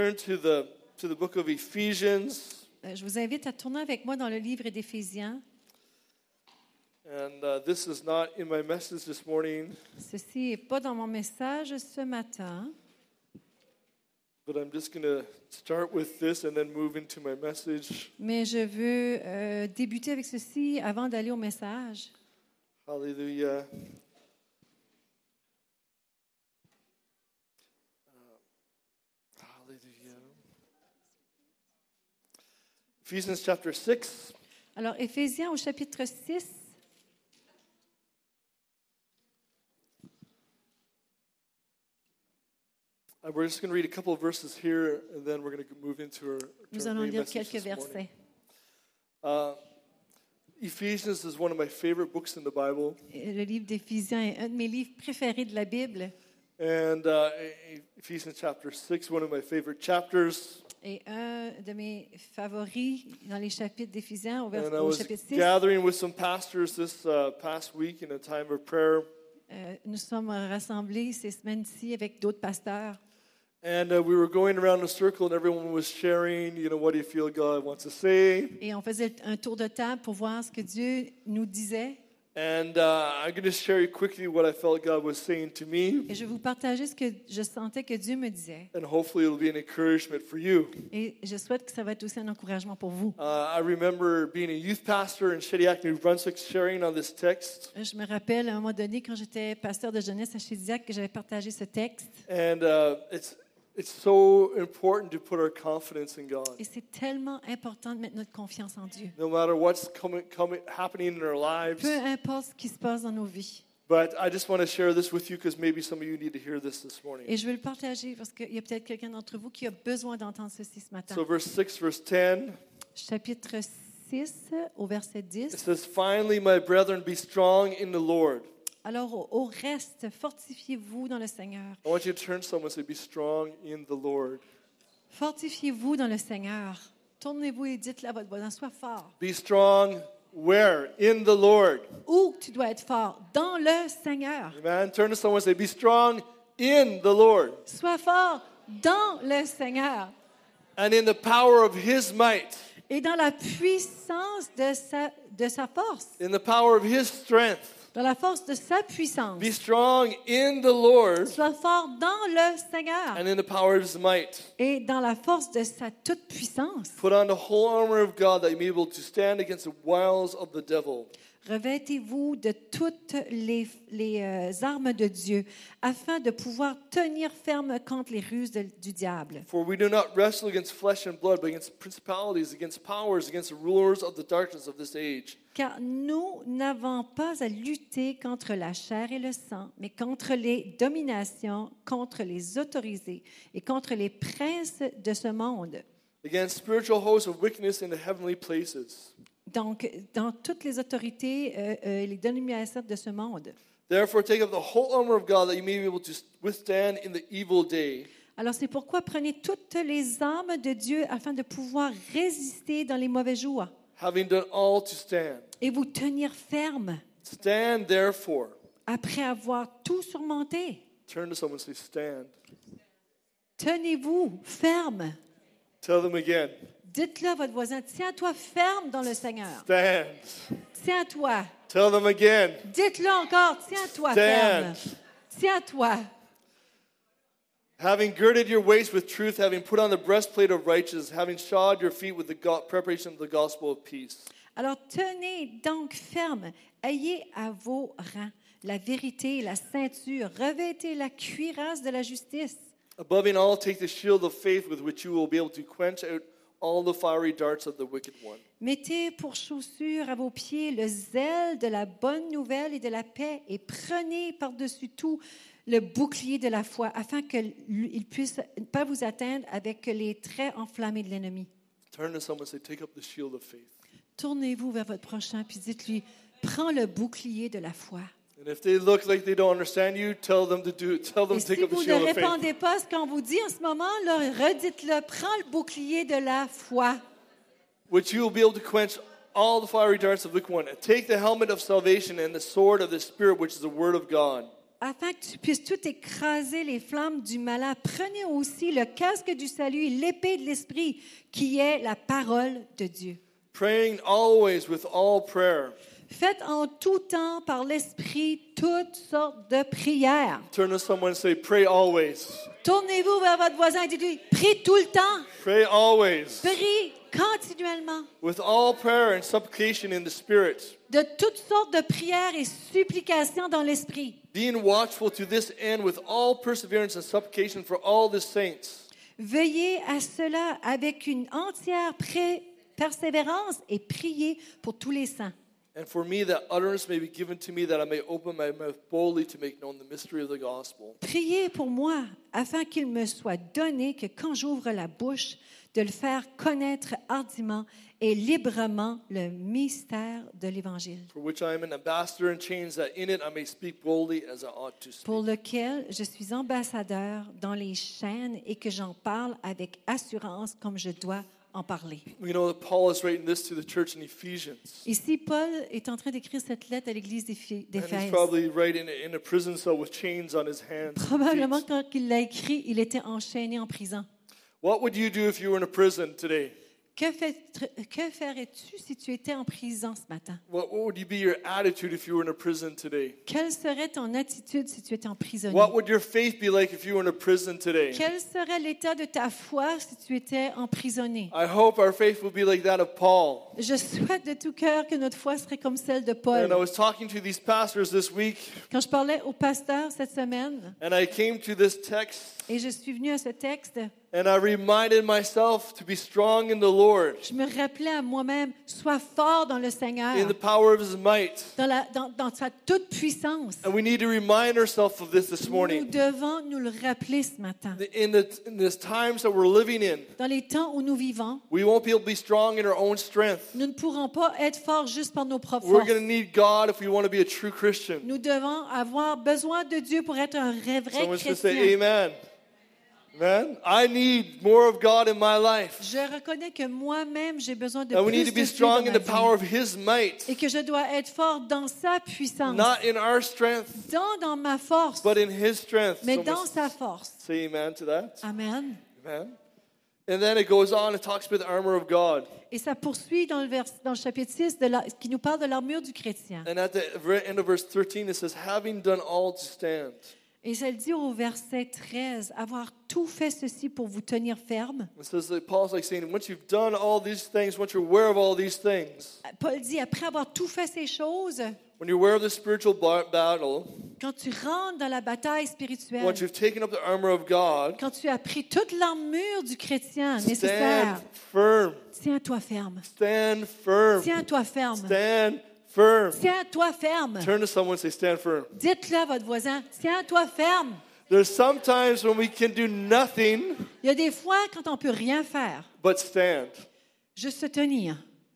Turn to the book of Ephesians. Je vous invite à tourner avec moi dans le livre d'Éphésiens. And this is not in my message this morning, Ceci n'est pas dans mon message ce matin, but I'm just going to start with this and then move into my message. mais je veux débuter avec ceci avant d'aller au message. Hallelujah. Hallelujah. Ephesians chapter 6. Alors, Éphésiens au chapitre 6. We're just going to read a couple of verses here, and then we're going to move into our Nous to our allons main lire message quelques this morning. versets. Ephesians is one of my favorite books in the Bible, Le livre d'Éphésiens est un de mes livres préférés de la Bible and Ephesians chapter 6, one of my favorite chapters. et un de mes favoris dans les chapitres d'Éphésiens And I au was chapitre 6. gathering with some pastors this past week in a time of prayer, Nous sommes rassemblés ces semaines-ci avec d'autres pasteurs. and we were going around a circle, and everyone was sharing, what do you feel God wants to say? Et on faisait un tour de table pour voir ce que Dieu nous disait. And I'm going to share quickly what I felt God was saying to me, Et je vais vous partager ce que je sentais que Dieu me disait. and hopefully it'll be an encouragement for you. Et je souhaite que ça va être aussi un encouragement pour vous. I remember being a youth pastor in Shediac, New Brunswick, sharing on this text. Je me rappelle à un moment donné, quand j'étais pasteur de jeunesse à Shediac, que j'avais partagé ce texte. And it's so important to put our confidence in God. Et c'est tellement important de mettre notre confiance en Dieu. No matter what's happening in our lives. Peu importe ce qui se passe dans nos vies. But I just want to share this with you because maybe some of you need to hear this morning. Et je veux le partager parce qu'il y a peut-être quelqu'un d'entre vous qui a besoin d'entendre ceci ce matin. So verse 6, verse 10, Chapitre 6, au verset it 10. says, "Finally, my brethren, be strong in the Lord." Alors, au reste, fortifiez-vous dans le Seigneur. I want you to turn to someone and say, "Be strong in the Lord." Fortifiez-vous dans le Seigneur. Tournez-vous et dites-le à votre voisin, sois fort. Be strong where? In the Lord. Où tu dois être fort? Dans le Seigneur. Amen. Turn to someone and say, "Be strong in the Lord." Sois fort dans le Seigneur. And in the power of His might. Et dans la puissance de sa force. In the power of His strength. Dans la force de sa puissance. Be strong in the Lord. Sois fort dans le Seigneur. And in the power of His might. Et dans la force de sa toute puissance. Put on the whole armor of God that you may be able to stand against the wiles of the devil. Revêtez-vous de toutes les armes de Dieu, afin de pouvoir tenir ferme contre les ruses du diable. For we do not wrestle against flesh and blood, but against principalities, against powers, against the rulers of the darkness of this age. Car nous n'avons pas à lutter contre la chair et le sang, mais contre les dominations, contre les autorités et contre les princes de ce monde. Against spiritual hosts of wickedness in the heavenly places. Donc, dans toutes les autorités et les dominations de ce monde. Therefore, take up the whole armor of God that you may be able to withstand in the evil day. Alors, c'est pourquoi prenez toutes les armes de Dieu afin de pouvoir résister dans les mauvais jours. Having done all to stand. Et vous tenir ferme Stand therefore. après avoir tout surmonté. Turn to someone and say, stand. Tenez-vous ferme. Tell them again. Dites-le à votre voisin, tiens-toi ferme dans le Seigneur. Stand. Tiens-toi. Tell them again. Dites-le encore, tiens-toi Stand. ferme. Tiens-toi. Having girded your waist with truth, having put on the breastplate of righteousness, having shod your feet with the preparation of the gospel of peace. Alors tenez donc ferme, ayez à vos rangs la vérité et la ceinture, revêtez la cuirasse de la justice. Above all, take the shield of faith with which you will be able to quench out all the fiery darts of the wicked one. Mettez pour chaussure à vos pieds le zèle de la bonne nouvelle et de la paix et prenez par-dessus tout le bouclier de la foi afin qu'il ne puisse pas vous atteindre avec les traits enflammés de l'ennemi. Turn to someone and say, take up the shield of faith. Tournez-vous vers votre prochain puis dites-lui, prends le bouclier de la foi. And if they look like they don't understand you, tell them to do it. Tell them Et to take si up the vous shield ne of faith. répondez pas à ce qu'on vous dit en ce moment, là, redites-le, prends le bouclier de la foi. Which you will be able to quench all the fiery darts of the wicked one. Take the helmet of salvation and the sword of the Spirit, which is the word of God. afin que tu puisses tout écraser les flammes du malin, prenez aussi le casque du salut et l'épée de l'esprit, qui est la parole de Dieu. Praying always with all prayer. Faites en tout temps par l'esprit toutes sortes de prières. Turn to someone and say, pray always. Tournez-vous vers votre voisin et dites-lui, prie tout le temps, Pray always. prie continuellement. With all prayer and supplication in the Spirit. De toutes sortes de prières et supplications dans l'esprit. Being watchful to this end with all perseverance and supplication for all the saints. Veillez à cela avec une entière persévérance et priez pour tous les saints. And for me, that utterance may be given to me, that I may open my mouth boldly to make known the mystery of the gospel. Priez pour moi, afin qu'il me soit donné que quand j'ouvre la bouche, de le faire connaître hardiment et librement le mystère de l'Évangile, For which I am an ambassador in chains, that in it I may speak boldly as I ought to speak. pour lequel je suis ambassadeur dans les chaînes et que j'en parle avec assurance comme je dois en parler. We know that Paul is writing this to the church in Ephesians. Ici, Paul est en train d'écrire cette lettre à l'église And he's d'Éphèse. probably writing it in a prison cell with chains on his hands. and Probablement, feet. quand il l'a écrit, il était enchaîné en prison. What would you do if you were in a prison today? Que ferais-tu si tu étais en prison ce matin? What would be your attitude if you were in a prison today? Quelle serait ton attitude si tu étais emprisonné? What would your faith be like if you were in a prison today? Quel serait l'état de ta foi si tu étais emprisonné? I hope our faith will be like that of Paul. Je souhaite de tout cœur que notre foi serait comme celle de And I Paul. was talking to these pastors this week, Quand je parlais au pasteur cette semaine, and I came to this text, et je suis venue à ce texte, and I reminded myself to be strong in the Lord, je me rappelais à moi-même, sois fort dans le Seigneur, in the power of His might. dans sa toute puissance. And we need to remind ourselves of this Nous morning. devons nous le rappeler ce matin. In the times that we're living in, Dans les temps où nous vivons, we won't be able to be strong in our own strength. nous ne pourrons pas être forts juste par nos propres We're forces. going to need God if we want to be a true Christian. Nous devons avoir besoin de Dieu pour être un vrai Someone should say chrétien. amen. Amen. I need more of God in my life. Je reconnais que moi-même, j'ai besoin de And we plus need de to be Dieu strong dans in ma the power vie. of His might. Et que je dois être fort dans sa puissance, Not in our strength, dans ma force, but in His strength. mais Someone dans sa force. say amen to that. Amen. Amen. And then it goes on, it talks about the armor of God. Et ça poursuit dans le chapitre 6 qui nous parle de l'armure du chrétien. And at the very end of verse 13, it says, having done all to stand. Et ça le dit au verset 13, avoir tout fait ceci pour vous tenir ferme. It says that Paul's like saying, once you've done all these things, once you're aware of all these things, Paul dit, après avoir tout fait ces choses, when you're aware of the spiritual battle, quand tu rentres dans la bataille spirituelle, once you've taken up the armor of God, quand tu as pris toute l'armure du chrétien stand nécessaire, firm. tiens-toi ferme. Stand firm. Tiens-toi ferme. Stand firm. Tiens-toi ferme. Turn to someone and say, stand firm. Dites-le à votre voisin, tiens-toi ferme. There's sometimes when we can do nothing Il y a des fois quand on ne peut rien faire, but stand. juste se tenir.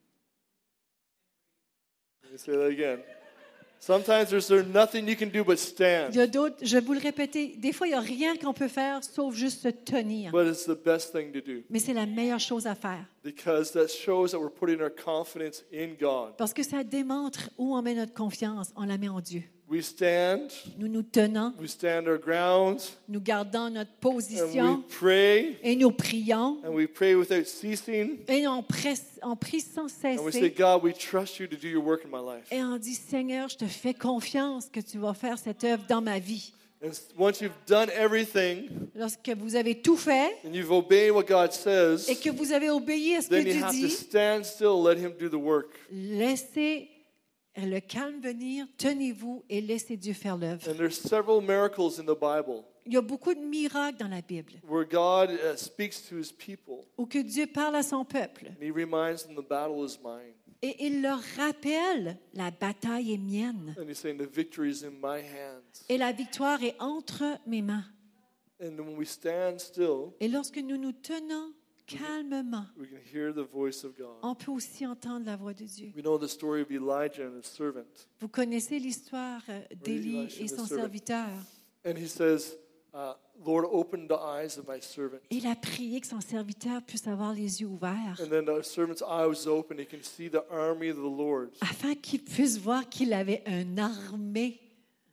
Let me say that again. Sometimes there's nothing you can do but Il stand. y a d'autres, je vais vous le répéter, des fois il n'y a rien qu'on peut faire sauf juste se tenir. But it's the best thing to do Mais c'est la meilleure chose à faire because that shows that we're putting our confidence in God. parce que ça démontre où on met notre confiance, on la met en Dieu. We stand, Nous nous tenons, we stand our ground, nous gardons notre and we position pray, et nous prions and we pray without ceasing, et on prie sans and we say, cesser. God, we trust you to do your work in my life. Et on dit, Seigneur, je te fais confiance que tu vas faire cette œuvre dans ma vie. And once you've done everything, Lorsque vous avez tout fait and you've obeyed what God says, et que vous avez obéi à ce que then you Dieu have to dit, stand still, let Him do the work. laissez le calme venir, tenez-vous et laissez Dieu faire l'œuvre. And there's several miracles in the Bible Il y a beaucoup de miracles dans la Bible where God speaks to His people, où que Dieu parle à son peuple and He reminds them the battle is mine. et il leur rappelle, la bataille est mienne And He's saying the victory is in my hands. et la victoire est entre mes mains. And when we stand still, Et lorsque nous nous tenons calmement, we can hear the voice of God. on peut aussi entendre la voix de Dieu. We know the story of Elijah and his servant. Vous connaissez l'histoire d'Élie Elisha, et the son servant. serviteur. And he says, Lord, open the eyes of my servant. Il a prié que son serviteur puisse avoir les yeux ouverts And then the servant's eye was open. He can see the army of the Lord. afin qu'il puisse voir qu'il avait une armée.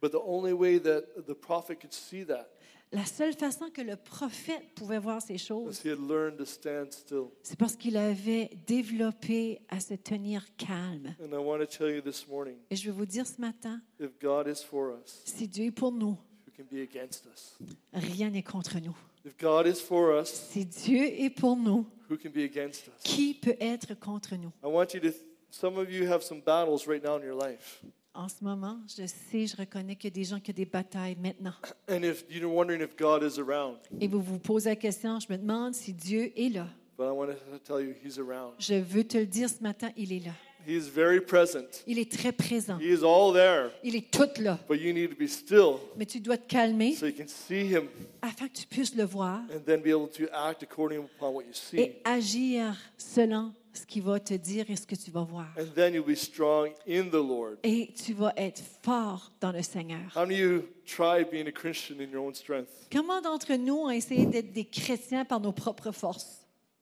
But the only way that the prophet could see that La seule façon que le prophète pouvait voir ces is choses, he had learned to stand still. c'est parce qu'il avait développé à se tenir calme. And I want to tell you this morning, Et je vais vous dire ce matin, if God is for us, si Dieu est pour nous, who can be against us? rien n'est contre nous. If God is for us, Si Dieu est pour nous, who can be against us? qui peut être contre nous? I want you to, some of you have some battles right now in your life. En ce moment, je reconnais qu'il y a des gens qui ont des batailles maintenant. And if you're wondering if God is around, Et vous vous posez la question, je me demande si Dieu est là. but I want to tell you he's around. Je veux te le dire ce matin, il est là. He is very present. Il est très présent. He is all there. Il est tout là. But you need to be still Mais tu dois te calmer so you can see him afin que tu puisses le voir and then be able to act according upon what you see. et agir selon ce qu'il va te dire et ce que tu vas voir. And then you'll be strong in the Lord. Et tu vas être fort dans le Seigneur. How many of you tried being a Christian in your own strength? Comment d'entre nous ont essayé d'être des chrétiens par nos propres forces?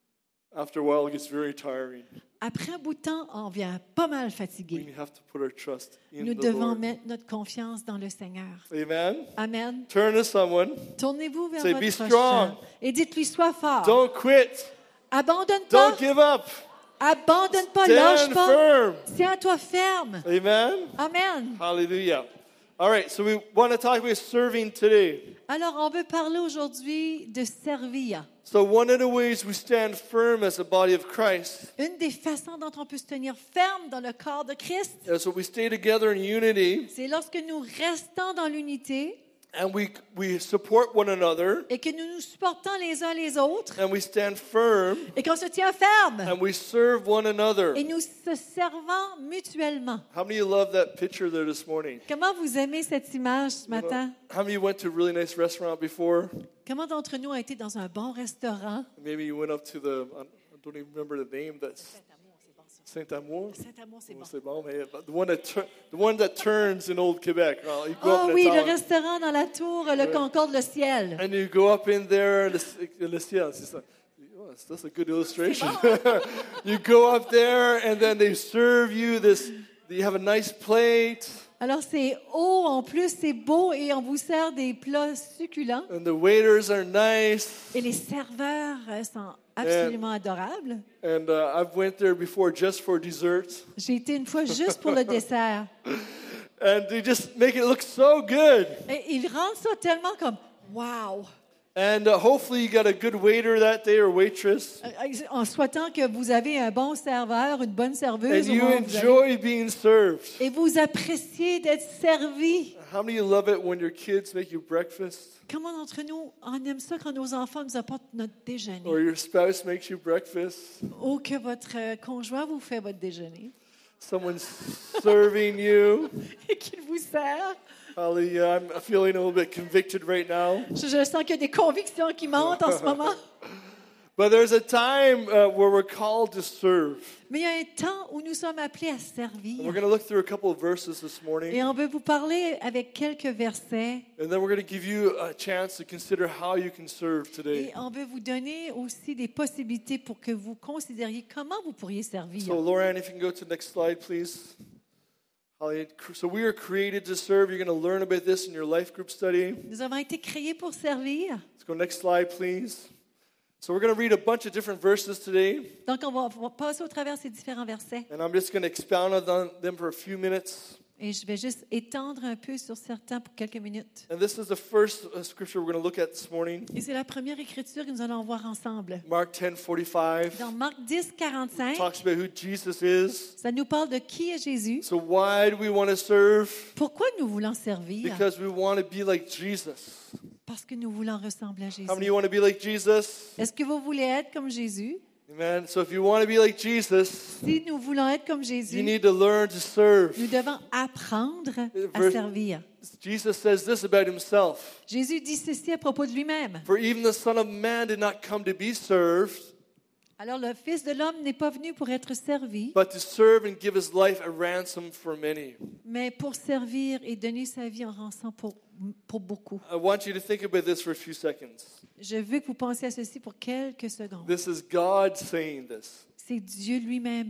After a while, it gets very tiring. Après un bout de temps, on vient pas mal We fatigué. have to put our trust in Nous the devons Lord. mettre notre confiance dans le Seigneur. Amen. Amen. Turn to someone. Tournez-vous vers Say, votre be prochain strong. et dites-lui, sois fort. Don't quit. Abandonne pas. Don't give up. Abandonne pas, lâche Stand pas. firm. Tiens-toi ferme. Amen. Amen. Hallelujah. All right, so we want to talk about serving today. Alors, on veut parler aujourd'hui de servir. So one of the ways we stand firm as a body of Christ Une des façons dont on peut se tenir ferme dans le corps de Christ, is that we stay together in unity c'est lorsque nous restons dans l'unité and we support one another et que nous nous supportons les uns les autres and we stand firm et qu'on se tient ferme and we serve one another. et nous se servons mutuellement. How many of you love that picture there this morning? Comment vous aimez cette image ce matin? How many of you went to a really nice restaurant before? Comment d'entre nous ont été dans un bon restaurant? Maybe you went up to I don't even remember the name. That's Saint-Amour. Saint-Amour, c'est bon. C'est bon, mais the one that turns in Old Quebec. You go up Oh in oui, the le town, restaurant dans la tour, le Concorde, le ciel. and you go up in there, le ciel. C'est ça. Oh, that's a good illustration. You go up there, and then they serve you this. You have a nice plate, Alors c'est haut, en plus c'est beau et on vous sert des plats succulents. and the waiters are nice. Et les serveurs sont absolument adorables. And I've went there before just for dessert, J'ai été une fois juste pour le dessert. and they just make it look so good. Et ils rendent ça tellement comme « wow And hopefully you got a good waiter that day or waitress, ». En souhaitant que vous avez un bon serveur, une bonne serveuse. and au you moment où vous allez. enjoy being served. Et vous appréciez d'être servi. How many of you love it when your kids make you breakfast, Comment d'entre nous, on aime ça quand nos enfants nous apportent notre déjeuner or your spouse makes you breakfast? ou que votre conjoint vous fait votre déjeuner Someone's serving you. et qu'il vous sert. Hallelujah. I'm feeling a little bit convicted right now. Je sens qu'il y a des convictions qui montent en ce moment. But there's a time where we're called to serve. Mais il y a un temps où nous sommes appelés à And servir. we're going to look through a couple of verses this morning. Et on veut vous parler avec quelques versets. And then we're going to give you a chance to consider how you can serve today. Et on veut vous donner aussi des possibilités pour que vous considériez comment vous pourriez servir. So, Lauren, if you can go to the next slide, please. Hallelujah. So we are created to serve. You're going to learn about this in your life group study. Nous avons été créés pour servir. Let's go next slide, please. So we're going to read a bunch of different verses today, Donc, on va passer au travers ces différents versets. and I'm just going to expound on them for a few minutes. Et je vais juste étendre un peu sur certains pour quelques minutes. And this is the first scripture we're going to look at this morning. Et c'est la première écriture que nous allons voir ensemble. Mark 10:45 Dans Marc 10, 45, talks about who Jesus is. ça nous parle de qui est Jésus. So why do we want to serve? Pourquoi nous voulons servir? Because we want to be like Jesus. Parce que nous voulons ressembler à How many of Jésus. you want to be like Jesus? Est-ce que vous voulez être comme Jésus? Amen. So if you want to be like Jesus, Si nous voulons être comme you Jésus, need to learn to serve. nous devons apprendre à Verse- servir. Jesus says this about himself. Jésus dit ceci à propos de lui-même. For even the Son of Man did not come to be served, Alors le Fils de l'homme n'est pas venu pour être servi, but to serve and give his life a ransom for many. mais pour servir et donner sa vie en rançon pour beaucoup. I want you to think about this for a few seconds. Je veux que vous pensiez à ceci pour quelques secondes. This is God saying this. C'est Dieu lui-même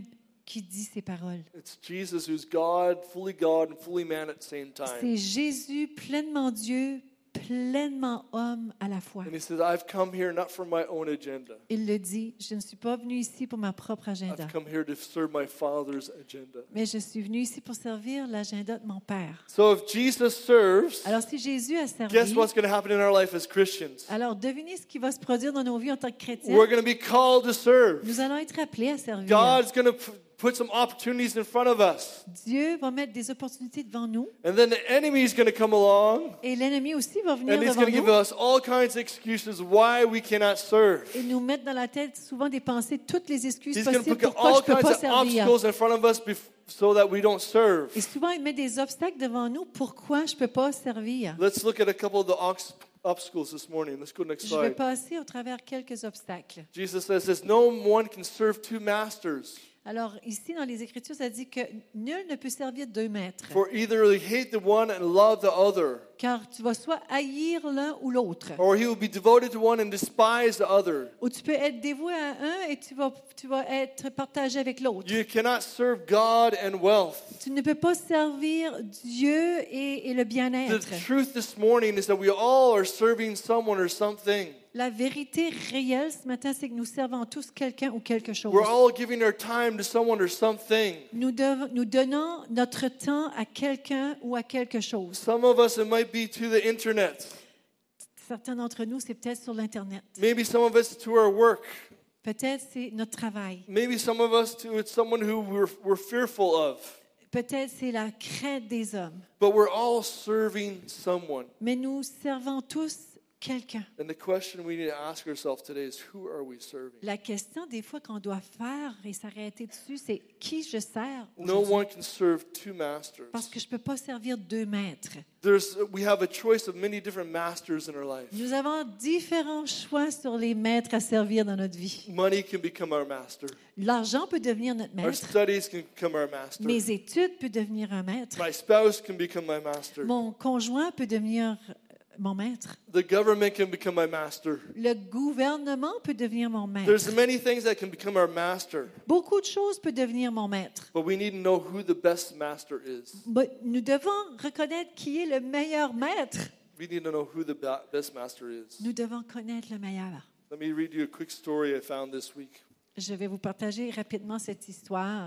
qui dit ces paroles. It's Jesus who's God and fully man at the same time. C'est Jésus, pleinement Dieu, pleinement homme à la fois. And he says, I've come here not for my own agenda. Il le dit, je ne suis pas venu ici pour ma propre agenda, I've come here to serve my Father's agenda. mais je suis venu ici pour servir l'agenda de mon Père. So if Jesus serves, Alors si Jésus a servi, guess what's going to happen in our life as Christians? alors devinez ce qui va se produire dans nos vies en tant que chrétiens. We're going to be called to serve. Nous allons être appelés à servir. God's going to put some opportunities in front of us. Dieu va mettre des opportunités devant nous And then the enemy is going to come along et l'ennemi aussi va venir and he's devant going to give nous us all kinds of excuses why we cannot serve. et nous mettre dans la tête souvent des pensées, toutes les excuses He's going to possibles put pourquoi je all ne peux kinds pas of servir. obstacles in front of us so that we don't serve. Et souvent, il met des obstacles devant nous. Pourquoi je ne peux pas servir? Let's look at a couple of the obstacles this morning. Let's go next Je vais slide. passer au travers quelques obstacles. Jesus says this, no one can serve two masters. Alors, ici, dans les Écritures, ça dit que nul ne peut servir deux maîtres. For either he hate the one and love the other, Car tu vas soit haïr l'un ou l'autre. or he will be devoted to one and despise the other. Ou tu peux être dévoué à un et tu vas être partagé avec l'autre. You cannot serve God and wealth. Tu ne peux pas servir Dieu et le The bien-être. truth this morning is that we all are serving someone or something. La vérité réelle ce matin, c'est que nous servons tous quelqu'un ou quelque chose. We're all giving our time to someone or something. Nous donnons notre temps à quelqu'un ou à quelque chose. Some of us, it might be to the internet. Certains d'entre nous, c'est peut-être sur l'Internet. Maybe some of us to our work. Peut-être c'est notre travail. Maybe some of us to it's someone who we're fearful of. Peut-être c'est la crainte des hommes. But we're all serving someone. Mais nous servons tous quelqu'un. And the question we need to ask ourselves today is, who are we serving? La question des fois qu'on doit faire et s'arrêter dessus, c'est qui je sers No aujourd'hui? one can serve two masters. Parce que je ne peux pas servir deux maîtres. We have a choice of many different masters in our life. Nous avons différents choix sur les maîtres à servir dans notre vie. Money can become our master. L'argent peut devenir notre Our maître. studies can become our master. Mes études peuvent devenir un maître. My spouse can become my master. Mon conjoint peut devenir mon maître. The government can become my master. Le gouvernement peut devenir mon maître. There's many things that can become our master, Beaucoup de choses peuvent devenir mon maître. but we need to know who the best master is. Mais nous devons reconnaître qui est le meilleur maître. We need to know who the best master is. Nous devons connaître le meilleur. Let me read you a quick story I found this week. Je vais vous partager rapidement cette histoire.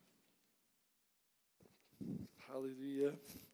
Hallelujah.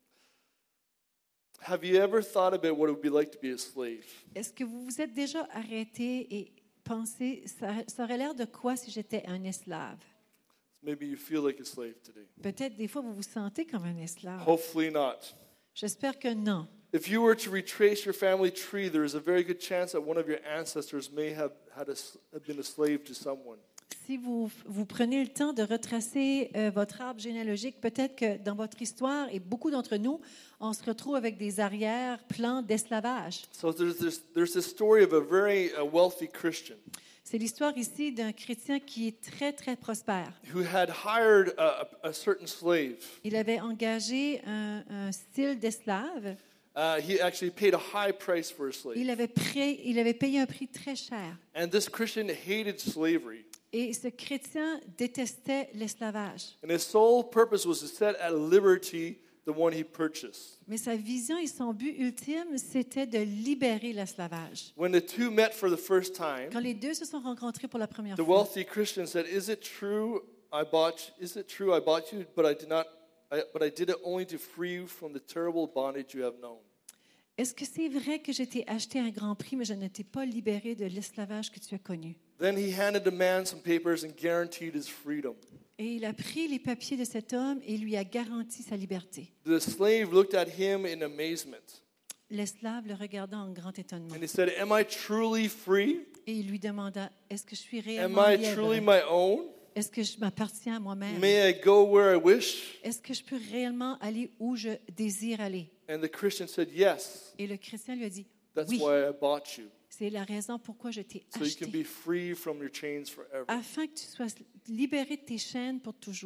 Have you ever thought about what it would be like to be a slave? Est-ce que vous vous êtes déjà arrêté et pensé, ça aurait l'air de quoi si j'étais un esclave? Maybe you feel like a slave today. Peut-être des fois vous vous sentez comme un esclave. Hopefully not. J'espère que non. If you were to retrace your family tree, there is a very good chance that one of your ancestors may have been a slave to someone. Si vous prenez le temps de retracer votre arbre généalogique, peut-être que dans votre histoire, et beaucoup d'entre nous, on se retrouve avec des arrière-plans d'esclavage. So there's this story of a very wealthy Christian C'est l'histoire ici d'un chrétien qui est très, très prospère. who had hired a certain slave. Il avait engagé un style d'esclave. He actually paid a high price for a slave. Il avait payé un prix très cher. And this Christian hated slavery. Et ce chrétien détestait l'esclavage. And his sole purpose was to set at liberty the one he purchased. Mais sa vision et son but ultime, c'était de libérer l'esclavage. When the two met for the first time, Quand les deux se sont rencontrés pour la première the fois, wealthy Christian said, Is it true I bought you, but I did it only to free you from the terrible bondage you have known? est-ce que c'est vrai que j'ai été acheté à un grand prix, mais je ne t'ai pas libéré de l'esclavage que tu as connu? Then he handed the man some papers and guaranteed his freedom. Et il a pris les papiers de cet homme et lui a garanti sa liberté. The slave looked at him in amazement. L'esclave le regarda en grand étonnement. And he said, Am I truly free? Et il lui demanda, est-ce que je suis Am réellement I libre? truly my own? Est-ce que je m'appartiens à moi-même? May I go where I wish? Est-ce que je peux réellement aller où je désire aller? And the Christian said, Yes, Et le chrétien lui a dit, that's oui, why I bought you. c'est la raison pourquoi je t'ai So you can acheté. be free from your chains forever. Afin que tu sois libéré de tes chaînes pour toujours.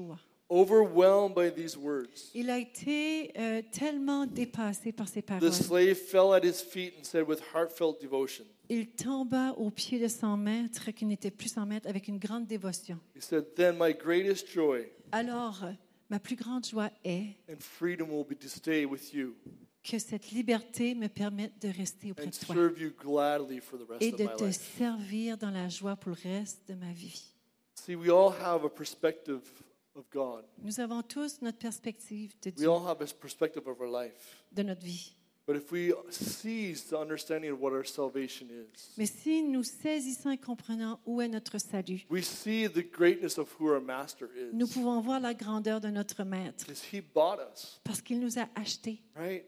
overwhelmed by these words. Il a été tellement dépassé par ces The paroles. slave fell at his feet and said with heartfelt devotion, Il tomba aux pieds de son maître, qui n'était plus son maître, avec une grande dévotion. he said, "Then my greatest joy Alors, ma plus grande joie est and freedom will be to stay with you que cette liberté me permette de rester auprès and de toi serve you gladly for the rest et of de my te life." servir dans la joie pour le reste de ma vie. See, we all have a perspective of God. Nous avons tous notre perspective de We Dieu, all have a perspective of our life. de notre vie. But if we seize the understanding of what our salvation is, Mais si nous saisissons et comprenons où est notre salut, we see the greatness of who our master nous is. pouvons voir la grandeur de notre maître Because he bought us, parce qu'il nous a achetés. right?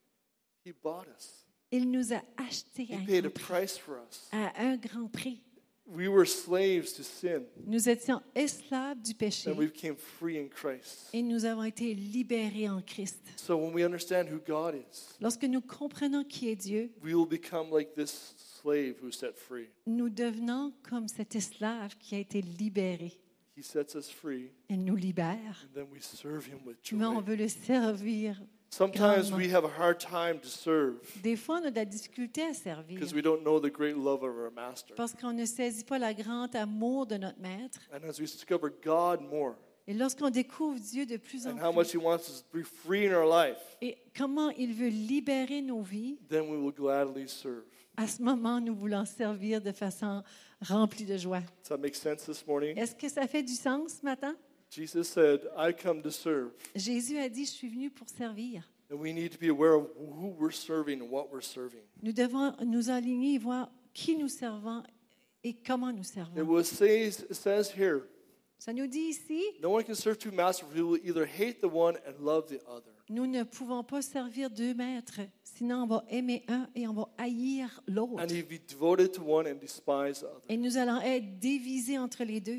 He bought us. Il nous a achetés He paid a grand prix, price for us. à un grand prix. We were slaves to sin, Nous étions esclaves du péché and we became free in Christ. et nous avons été libérés en Christ. So when we understand who God is, Lorsque nous comprenons qui est Dieu, we will become like this slave who's set free. nous devenons comme cet esclave qui a été libéré. He sets us free, Il nous libère, and then we serve him with mais on joy. veut le servir. Sometimes grandement. we have a hard time to serve Des fois, on a de la difficulté à servir because we don't know the great love of our master. parce qu'on ne saisit pas le grand amour de notre maître. And as we discover God more Et lorsqu'on découvre Dieu de plus en and how plus much He wants us to be free in our life, et comment il veut libérer nos vies, then we will gladly serve. à ce moment, nous voulons servir de façon remplie de joie. Does that make sense this morning? Est-ce que ça fait du sens ce matin? Jesus said, I come to serve. Jésus a dit, je suis venu pour servir. And we need to be aware of who we're serving and what we're serving. Nous devons nous aligner et voir qui nous servons et comment nous It servons. says here, Ça nous dit ici, no one can serve two masters, for he will either hate the one and love the other. nous ne pouvons pas servir deux maîtres, sinon on va aimer un et on va haïr l'autre. And he'd be devoted to one and despise the other. Et nous allons être divisés entre les deux.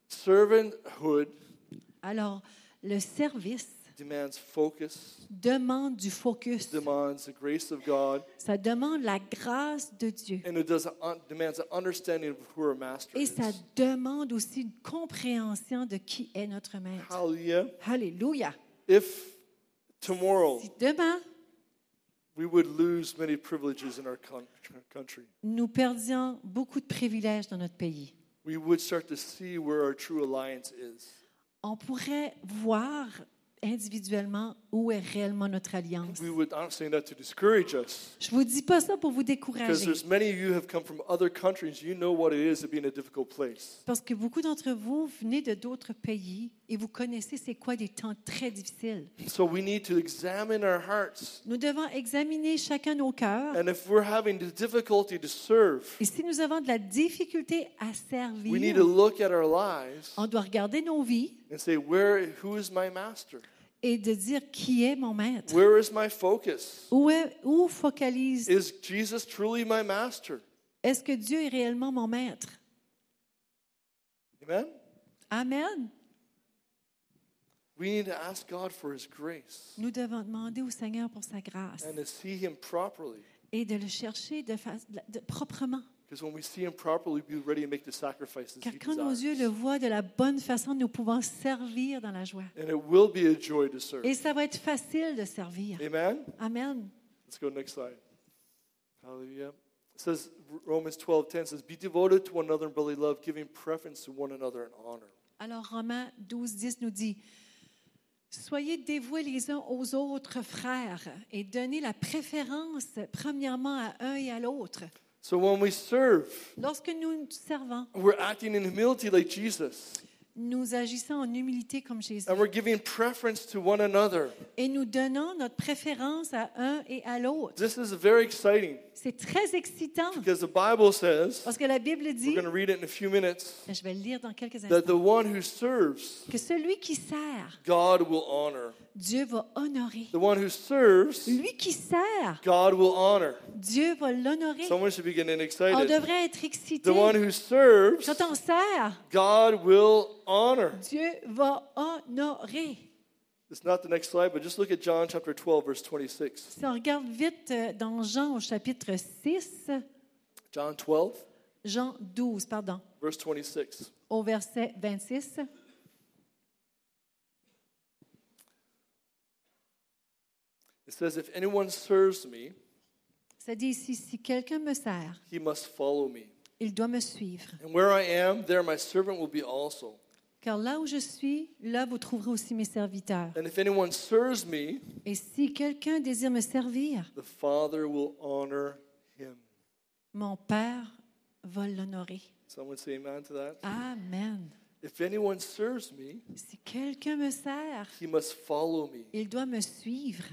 Servanthood Alors, le service demands focus, demande du focus. demands the grace of God, Ça demande la grâce de Dieu. and it demands an understanding of who our master Et is. ça demande aussi une compréhension de qui est notre maître. Hallelujah. Alléluia. If tomorrow Si demain, we would lose many privileges in our country, nous perdions beaucoup de privilèges dans notre pays, we would start to see where our true alliance is. on pourrait voir individuellement où est réellement notre alliance. I'm not saying that to discourage us, Je vous dis pas ça pour vous because décourager, there's many of you have come from other countries. You know what it is to be in a difficult place. parce que beaucoup d'entre vous venez de d'autres pays et vous connaissez c'est quoi des temps très difficiles. So we need to examine our hearts. Nous devons examiner chacun nos cœurs. And if we're having the difficulty to serve, Et si nous avons de la difficulté à we need to servir, look at our lives on doit regarder nos vies and say, who is my master? et de dire qui est mon maître. Where is my focus? Où focalise? Is Jesus truly my master? Est-ce que Dieu est réellement mon maître? Amen? Amen. We need to ask God for His grace Nous devons demander au Seigneur pour sa grâce and to see Him properly. et de le chercher proprement. Because when we see Him properly, we'll be ready to make the sacrifices Car He quand nos yeux le desires. voient de la bonne façon, nous pouvons servir dans la joie. And it will be a joy to serve. Et ça va être facile de servir. Amen? Amen. Let's go next slide. Hallelujah. It says, Romans 12:10 says, be devoted to one another in brotherly love, giving preference to one another in honor. Alors, Romains 12:10 nous dit, soyez dévoués les uns aux autres, frères, et donnez la préférence premièrement à un et à l'autre. So when we serve, Lorsque nous servons, we're acting in humility like Jesus. nous agissons en humilité comme Jésus. And we're giving preference to one another. Et nous donnons notre préférence à un et à l'autre. This is very exciting C'est très excitant because the Bible says, parce que la Bible we're dit, going to read it in a few minutes, je vais le lire dans quelques that the instants, one who serves, que celui qui sert, God will honor. Dieu va honorer. The one who serves, Lui qui sert, God will honor. Dieu va l'honorer. Someone should be getting On excited. devrait être excité. The one who serves, Quand on sert, God will honor. Dieu va honorer. It's not the next slide, but just look at John chapter 12, verse 26. Si on regarde vite dans Jean au chapitre 6, John 12, Jean 12, pardon, verse 26. au verset 26. says, if anyone serves me, Ça dit ici, si quelqu'un me sert, he must follow me. il doit me suivre. And where I am, there my servant will be also. Car là où je suis, là vous trouverez aussi mes serviteurs. And if anyone serves me, Et si quelqu'un désire me servir, the Father will honor him. mon Père va l'honorer. Someone say amen to that? Amen. If anyone serves me, Si quelqu'un me sert, he must follow me. il doit me suivre.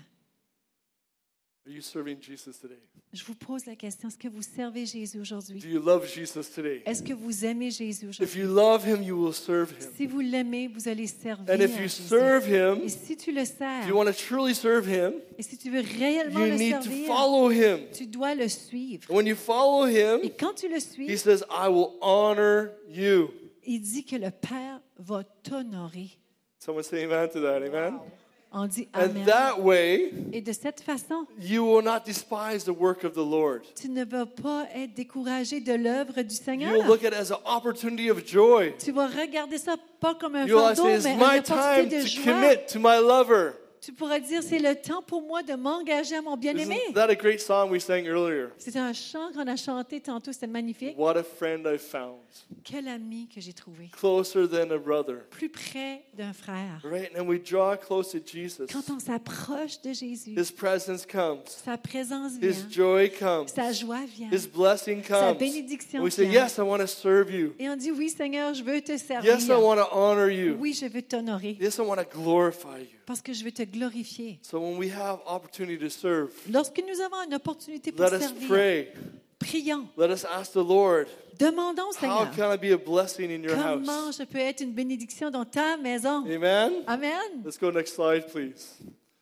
Are you serving Jesus today? Je vous pose la question, est-ce que vous servez Jésus aujourd'hui? Do you love Jesus today? Est-ce que vous aimez Jésus If aujourd'hui? you love him, you will serve him. Si vous l'aimez, vous allez servir And if you Jésus. serve him, Et si tu le if sers, you want to truly serve him, et si tu veux réellement you le need to servir, follow him. tu dois le suivre. And when you follow him, Et quand tu le he suis, says, I will honor you. il dit que le Père va t'honorer. Someone say amen to that, amen? On dit And Amen. that way, Et de cette façon, you will not despise the work of the Lord. tu ne vas pas être découragé de l'œuvre du You will Seigneur. look at it as an opportunity of joy. Tu vas regarder ça pas comme un You'll fardeau, say, it's mais my une time opportunité de to joie. commit to my lover. Tu pourras dire, c'est le temps pour moi de m'engager à mon bien-aimé. Isn't that a great song we sang earlier? C'est un chant qu'on a chanté tantôt, c'était magnifique. What a friend I found. Quel ami que j'ai trouvé. Closer than a brother. Plus près d'un frère. Right? And we draw close to Jesus. Quand on s'approche de Jésus, His presence comes. sa présence His vient, joy comes. sa joie vient, His blessing sa comes. bénédiction And we say, vient. yes, I want to serve you. Et on dit, oui Seigneur, je veux te servir. Yes, I want to honor you. Oui, je veux t'honorer Yes, I want to glorify you. parce que je veux te glorifier. So when we have opportunity to serve, Lorsque nous avons une opportunité pour let us servir, pray. prions, Let us ask the Lord, demandons au how Seigneur, can I be a blessing in your comment house? je peux être une bénédiction dans ta maison. Amen? Amen. Let's go next slide, please.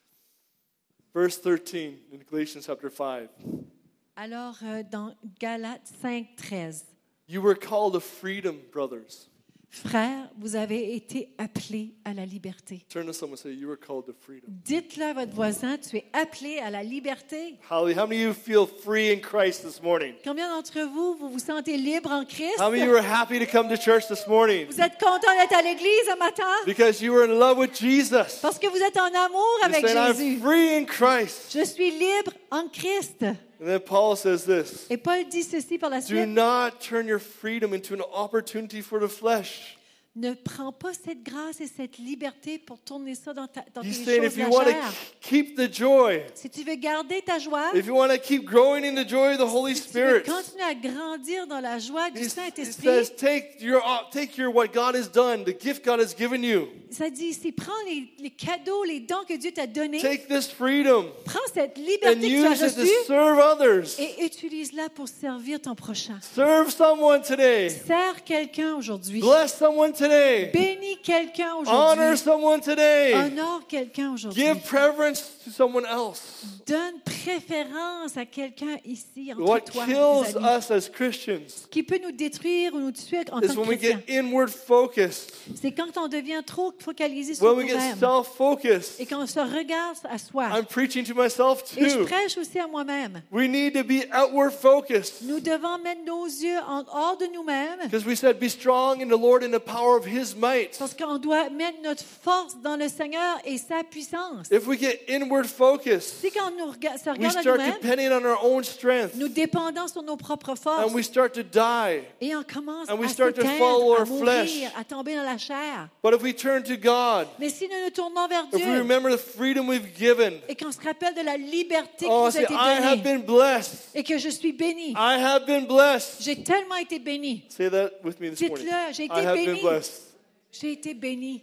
Verse 13 in Galatians chapter 5. Alors, dans Galates 5, 13, You were called to freedom, brothers. frères, vous avez été appelés à la liberté. Turn to someone and say, you were called to freedom. Dites-le à votre voisin, tu es appelé à la liberté. Hallelujah. How many of you feel free in Christ this morning? Combien d'entre vous, vous vous sentez libre en Christ? How many of you are happy to come to church this morning? Vous êtes content d'être à l'église ce matin? Because you were in love with Jesus. Parce que vous êtes en amour You're avec saying, Jésus. I'm free in Christ. Je suis libre en Christ. And then Paul says this. Et Paul dit ceci par la Do suite. not turn your freedom into an opportunity for the flesh. Ne prends pas cette grâce et cette liberté pour tourner ça dans tes He's saying choses if de you la want to chair. keep the joy, Si tu veux garder ta joie, if you want to keep growing in the joy of the Holy si tu veux Spirit, continuer à grandir dans la joie du he Saint-Esprit, says take your what God has done, the gift God has given you. ça dit ici, prends les cadeaux, les dons que Dieu t'a donnés, Take this freedom prends cette and liberté que tu as use it to reçue serve others. et utilise-la pour servir ton prochain. Serve someone today. Sers quelqu'un aujourd'hui. Bless someone today. Bénis quelqu'un Honor aujourd'hui. someone today. Honore quelqu'un aujourd'hui. Give preference to someone else. Donne préférence à quelqu'un ici entre What toi et kills tes amis. us as Christians Ce qui peut nous détruire ou nous tuer en is tant que when we chrétiens, get inward focused, c'est quand on devient trop focalisé sur when we get nous-mêmes self-focused. et qu'on se regarde à soi. I'm preaching to myself Et je too. prêche aussi à moi-même. We need to be outward focused Nous devons mettre nos yeux en hors de nous-mêmes because we said, be strong in the Lord in the power of His might. parce qu'on doit mettre notre force dans le Seigneur et sa puissance. If we get inward focused, Si quand on se we regarde à start nous-mêmes, depending on our own strength nous dépendons sur nos propres forces and we start to die. et on commence and we à start to s'éteindre, follow à our mourir, flesh. à tomber dans la chair. But if we turn to God, Mais si nous nous tournons vers if we Dieu remember the freedom we've given, et qu'on se rappelle de la liberté qui oh, nous a say, été I have donnée been blessed. et que je suis béni. I have been blessed. J'ai tellement été béni. Say that with me this morning. Dites-le, j'ai I été have been béni. blessed. J'ai été béni.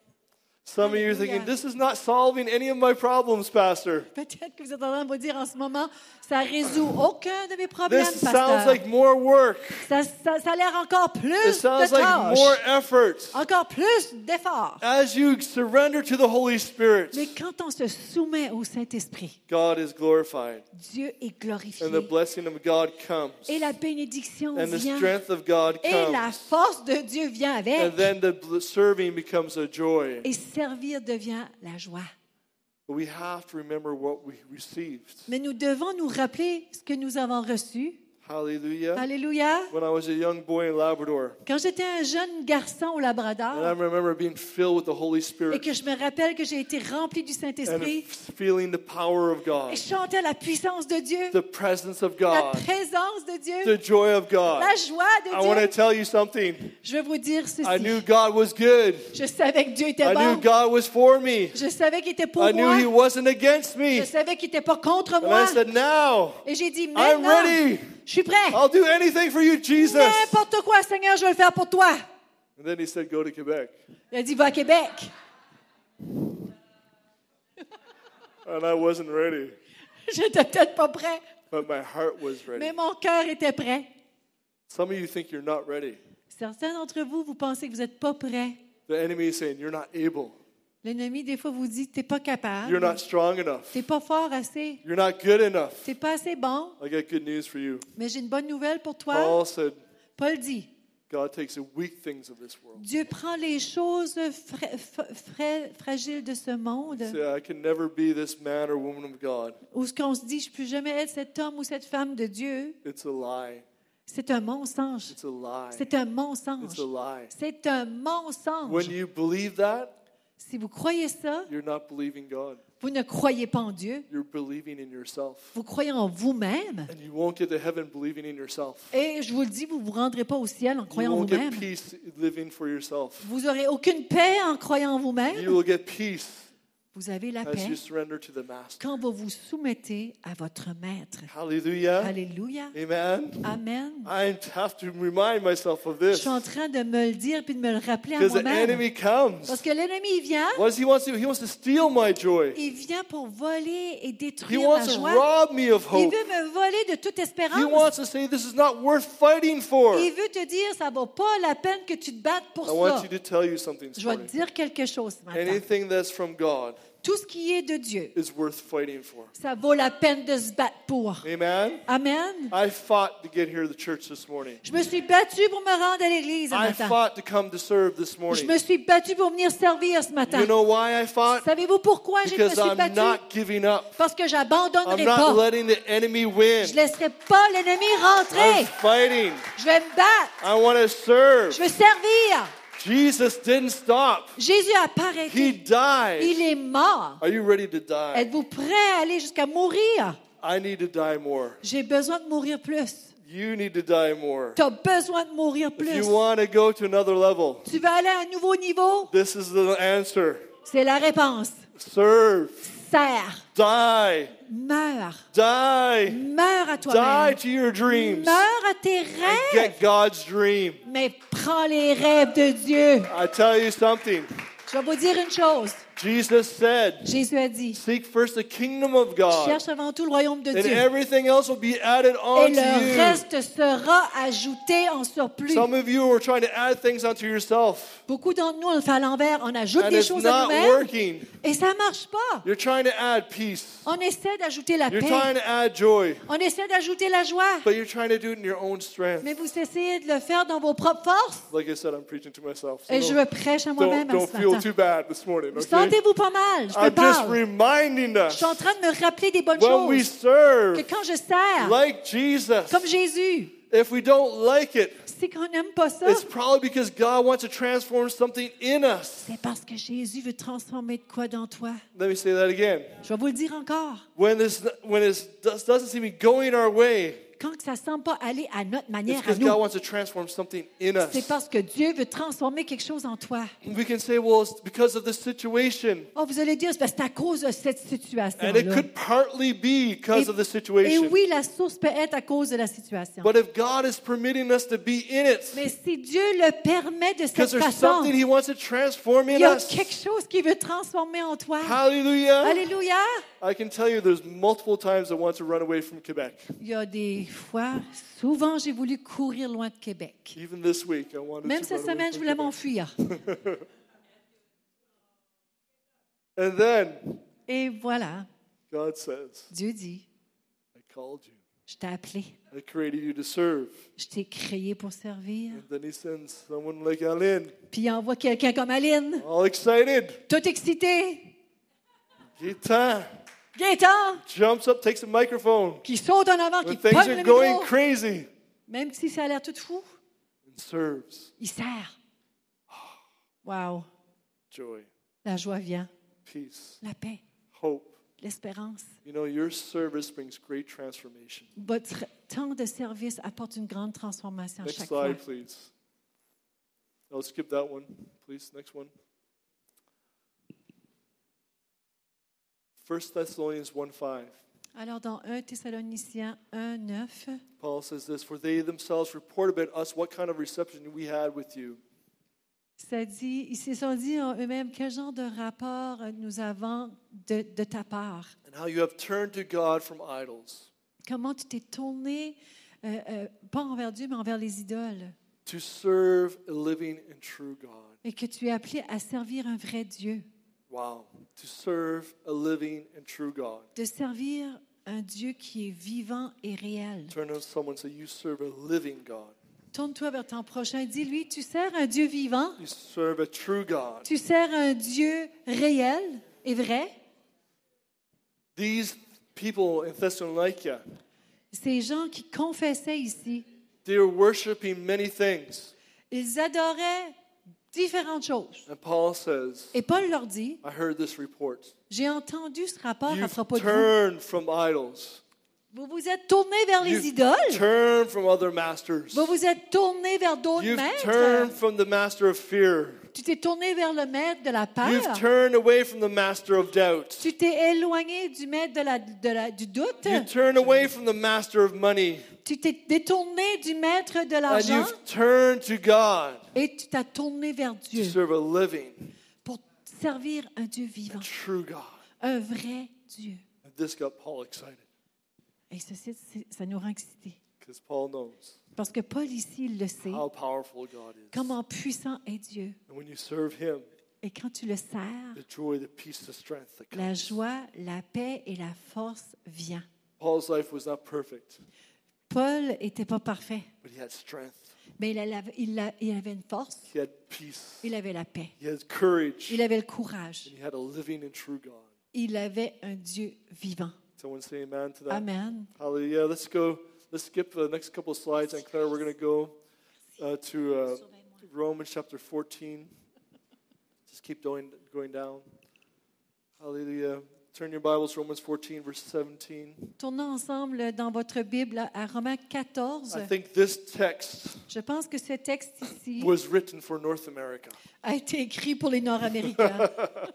Some of you are thinking, this is not solving any of my problems, Pastor. Peut-être que vous êtes en train de vous dire en ce moment, ça résout aucun de mes problèmes, This sounds pasteur. like more work. Ça a l'air encore It plus sounds de like tâches, more effort. encore plus d'efforts. As you surrender to the Holy Spirit, Mais quand on se soumet au Saint-Esprit, God is glorified. Dieu est glorifié. And the blessing of God comes. Et la bénédiction And the vient. strength of God Et la comes. force de Dieu vient avec. And then the serving becomes a joy. Et servir devient la joie. But we have to remember what we received. Mais nous devons nous rappeler ce que nous avons reçu, Hallelujah. Alléluia. When I was a young boy in Labrador, Quand j'étais un jeune garçon au and I Labrador remember being filled with the Holy et Spirit que je me rappelle que j'ai été rempli du and Saint-Esprit feeling the power of God, et je chantais la puissance de Dieu, the presence of la God, présence de Dieu, the joy of God. la joie de I want to Dieu. tell you something. Je vais vous dire I knew ceci. God was good. Je savais que Dieu était I knew bon. God was for me. Je savais qu'il était pour I knew moi. He wasn't against me. Je savais qu'il n'était pas contre And moi. I said, now, Et j'ai dit, I'm maintenant, ready. je suis prêt. I'll do anything for you, Jesus. N'importe quoi, Seigneur, je vais le faire pour toi. And then He said, go to Quebec. Il a dit, va à Québec. And I wasn't ready, J'étais peut-être pas prêt, but my heart was ready. mais mon cœur était prêt. Some of you think you're not ready. Certains d'entre vous, vous pensez que vous n'êtes pas prêt. The enemy is saying, you're not able. L'ennemi, des fois, vous dit, tu n'es pas You're capable. not strong enough. Tu n'es pas fort assez. You're not good enough. Tu n'es pas assez bon. I got good news for you. Mais j'ai une bonne nouvelle pour toi. Paul said, Paul dit, God takes the weak things of this world. Dieu prend les choses fragiles de ce monde, Say, I can never be this man or woman of God. où ce qu'on se dit, je ne peux jamais être cet homme ou cette femme de Dieu. It's a lie. C'est un mensonge. It's a lie. C'est un It's mensonge. a lie. C'est un mensonge. When you believe that, Si vous croyez ça, you're not believing God. vous ne croyez pas en Dieu. You're believing in yourself. Vous croyez en vous-même. And you won't get to heaven believing in yourself. Et je vous le dis, vous ne vous rendrez pas au ciel en You croyant en won't get vous-même. peace living for yourself. Vous n'aurez aucune paix en croyant en You vous-même. will get peace Vous avez la as paix you surrender to the Master. quand vous vous soumettez à votre maître. Hallelujah. Alléluia. Amen. Amen. I have to remind myself of Je this suis en train de me le dire puis de me le rappeler à because the moi-même. enemy comes. Parce que l'ennemi, il vient. What does he want to do? He wants to steal my joy. Il vient pour voler et He détruire ma wants to joie. rob me of Il hope. veut me voler de toute He espérance. wants to say this is not worth fighting for. Il veut te dire, ça ne vaut pas la peine que tu te battes pour I want ça. you to tell you something this Je vais te morning. dire quelque chose ce matin. Anything that's from God Tout ce qui est de Dieu, is worth fighting for. ça vaut la peine de se battre pour. Amen. Amen. I fought to get here to the church this morning. Je me suis battue pour me rendre à l'église ce I matin. fought to come to serve this Je morning. me suis battue pour venir servir ce matin. You know why I fought? Savez-vous pourquoi je me Because suis I'm battue? not giving up. Parce que I'm j'abandonnerai not pas. letting the enemy win. Je ne laisserai pas l'ennemi I'm rentrer. fighting. Je vais me battre. I want to serve. Je vais servir. Jesus didn't stop. Jésus a pas He arrêté. died. Il est mort. Are you ready to die? Êtes-vous prêt à aller jusqu'à mourir? I need to die more. J'ai besoin de mourir plus. You need to die more. Tu as besoin de mourir If plus. you want to go to another level, Tu veux aller à un nouveau niveau? this is the answer. C'est la réponse. Serve. Serre. Die. Meurs. Die. Meurs à Die toi-même. to your dreams. Meurs à tes And rêves. get God's dream. Mais prends les rêves de Dieu. I tell you something. Je vais vous dire une chose. Jesus said, Jésus a dit, seek first the kingdom of God, cherche avant tout le royaume de and Dieu. everything else will be added Et on to le you. reste sera ajouté en surplus. Some of you are trying to add things onto yourself, Beaucoup d'entre nous, on le fait à l'envers. On ajoute and des it's choses à not nous-mêmes working. et ça ne marche pas. You're trying to add peace. On essaie d'ajouter la You're paix. trying to add joy, On essaie d'ajouter la joie. but you're trying to do it in your own strength. Mais vous essayez de le faire dans vos propres forces. Like I said, I'm preaching to myself. So Et je me prêche à moi-même don't ce feel matin. too bad this morning, okay? Sentez-vous pas mal. Je me I'm just parle. reminding Je us suis en train de me rappeler des bonnes when we choses. serve Que quand je sers, like Jesus, comme Jésus, if we don't like it, c'est qu'on n'aime pas ça. it's probably because God wants to transform something in us. C'est parce que Jésus veut transformer de quoi dans toi. Let me say that again. Je vais vous le dire encore. When this doesn't seem to be going our way, Quand ça ne semble pas aller à notre it's manière, à because nous, God wants to transform something in c'est us. parce que Dieu veut transformer quelque chose en toi. We can say, well, it's because of the situation. Oh, vous allez dire, c'est à cause de cette And it situation-là. could partly be because of the Et situation. oui, la source peut être à cause de la situation. But if God is permitting us to be in it, Mais si Dieu le permet de because cette there's façon, something He wants to transform il in y a us. quelque chose qui veut transformer en toi. Hallelujah. Alléluia! I can tell you there's multiple times I want to run away from Quebec. Il y a des fois, souvent, j'ai voulu courir loin de Québec. Even this week, I wanted Même to cette run away semaine, je from voulais Quebec. m'enfuir. And then Et voilà, God says, Dieu dit, I called you. je t'ai appelé, I created you to serve. je t'ai créé pour servir. And then He sends someone like Aline, Puis il envoie quelqu'un comme Aline, all excited. tout excité. Gita, Gaétan, jumps up, takes a microphone qui saute en avant, qui when things pogne are le going micro, crazy même si ça a l'air tout fou, and serves. il sert. Wow, Joy, la joie vient, peace, la paix, hope. l'espérance. You know, your service brings great transformation. Votre temps de service apporte une grande transformation à Next chaque fois. slide, please. I'll skip that one, please. Next one. 1 Thessalonians 1:5. Alors, dans 1 Thessaloniciens 1, 9, Paul says this, for they themselves report about us what kind of reception we had with you. ça dit, ils se sont dit en eux-mêmes quel genre de rapport nous avons de ta part. And how you have turned to God from idols Comment tu t'es tourné, pas envers Dieu, mais envers les idoles. to serve a living and true God. Et que tu es appelé à servir un vrai Dieu. Wow. To serve a living and true God. De servir un Dieu qui est vivant et réel. Turn to someone and say, you serve a living God. Tourne-toi vers ton prochain. Dis-lui, tu sers un Dieu vivant. You serve a true God. Tu sers un Dieu réel et vrai. These people in Thessalonica, Ces gens qui confessaient ici, they were worshiping many things. ils adoraient différentes choses. And Paul says, Et Paul leur dit, I heard this report. j'ai entendu ce rapport à You've propos de vous. turned from idols. Vous vous êtes tournés vers les You've idoles. turned from other masters. Vous vous êtes tournés vers d'autres You've maîtres. turned from the master of fear. Tu t'es tourné vers le maître de la peur. You've turned away from the master of doubt. Tu t'es éloigné du maître du doute. You turned away from the master of money. Tu t'es détourné du maître de And l'argent you've turned to God et tu t'as tourné vers to Dieu serve a living pour servir un Dieu vivant, and true God. un vrai Dieu. And this got Paul excited Et ceci, ça nous rend excités. because Paul knows Parce que Paul ici, il le sait, how powerful God is. comment puissant est Dieu. And when you serve Him, Et quand tu le sers, the joy, the peace, the strength that la comes. joie, la paix et la force vient. Paul's life was not perfect, Paul n'était pas parfait, but he had strength. mais il avait une force, He had peace. il avait la paix, He had courage. il avait le courage, And he had a living and true God. il avait un Dieu vivant. Someone say amen to that. Amen. Hallelujah. Let's go. Let's skip the next couple of slides. And Claire, we're going to go to Romans chapter 14. Just keep going down. Hallelujah. Turn your Bibles, Romans 14, verse 17. Tournons ensemble dans votre Bible à Romains 14. I think this text Je pense que ce texte ici was written for North America. a été écrit pour les Nord-Américains.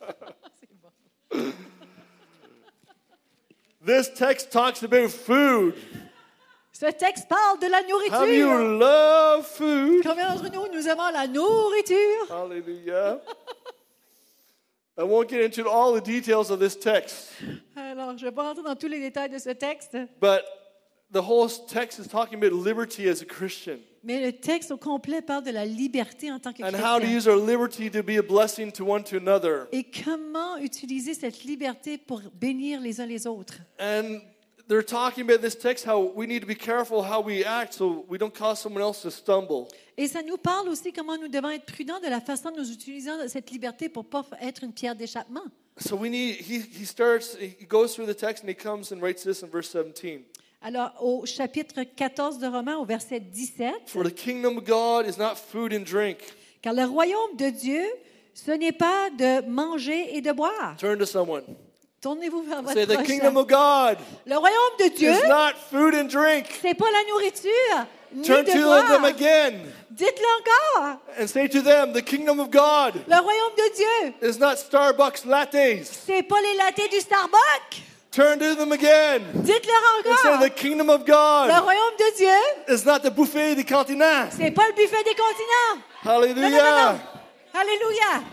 This text talks about food. Ce texte parle de la How do you nourriture. love food? Combien d'entre nous aimons la nourriture? Hallelujah. I won't get into all the details of this text, Alors, je ne vais pas rentrer dans tous les détails de ce texte, but the whole text is talking about liberty as a Christian mais le texte au complet parle de la liberté en tant que and how to chrétien. use our liberty to be a blessing to one to another. Et comment utiliser cette liberté pour bénir les uns les autres. And they're talking about this text how we need to be careful how we act so we don't cause someone else to stumble. Et ça nous parle aussi comment nous devons être prudents de la façon dont nous utilisons cette liberté pour ne pas être une pierre d'échappement. So we need he goes through the text and he comes and writes this in verse 17. Alors, au chapitre 14 de Romains, au verset 17, For the kingdom of God is not food and drink. car le royaume de Dieu, ce n'est pas de manger et de boire. Turn to someone. Tournez-vous vers votre Say the prochain. kingdom of God Le royaume de Dieu, is not food and drink. c'est pas la nourriture, ni Turn de to them boire. again Dites-le encore. and say to them, the kingdom of God Le royaume de Dieu, is not Starbucks lattes. c'est pas les lattés du Starbucks. Turn to them again Dites-le and say, encore. the kingdom of Le God royaume de Dieu, is not the buffet du continent. c'est pas le buffet des continents. Hallelujah. Alléluia.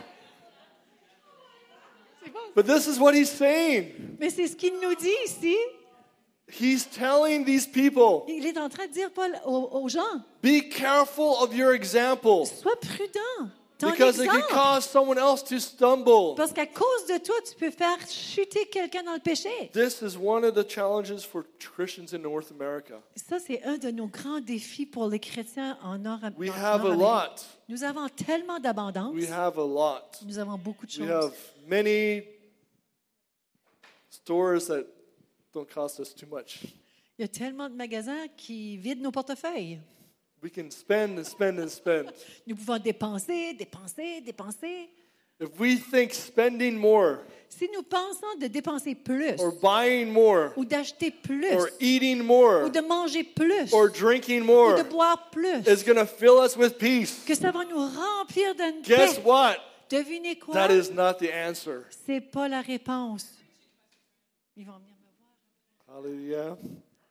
But this is what he's saying. Mais c'est ce qu'il nous dit ici. He's telling these people, Il est en train de dire Paul, aux gens, be careful of your example sois prudent. Ton because it can exemple. cause someone else to stumble. Parce qu'à cause de toi, tu peux faire chuter quelqu'un dans le péché. This is one of the challenges for Christians in North America. Ça, c'est un de nos grands défis pour les chrétiens en Nord-Amérique. We have a lot. Nous avons tellement d'abondance. We have a lot. Nous avons beaucoup de We choses. have many stores that don't cost us too much. Il y a tellement de magasins qui vident nos portefeuilles. We can spend and spend and spend. Nous pouvons dépenser, dépenser, dépenser. If we think spending more Si nous pensons de dépenser plus, or buying more ou d'acheter plus, or eating ou more de manger plus, or drinking ou more de boire plus, is going to fill us with peace, que ça va nous remplir d'une guess paix. what? Devinez quoi? That is not the answer. C'est pas la réponse. Ils vont venir me voir. Hallelujah.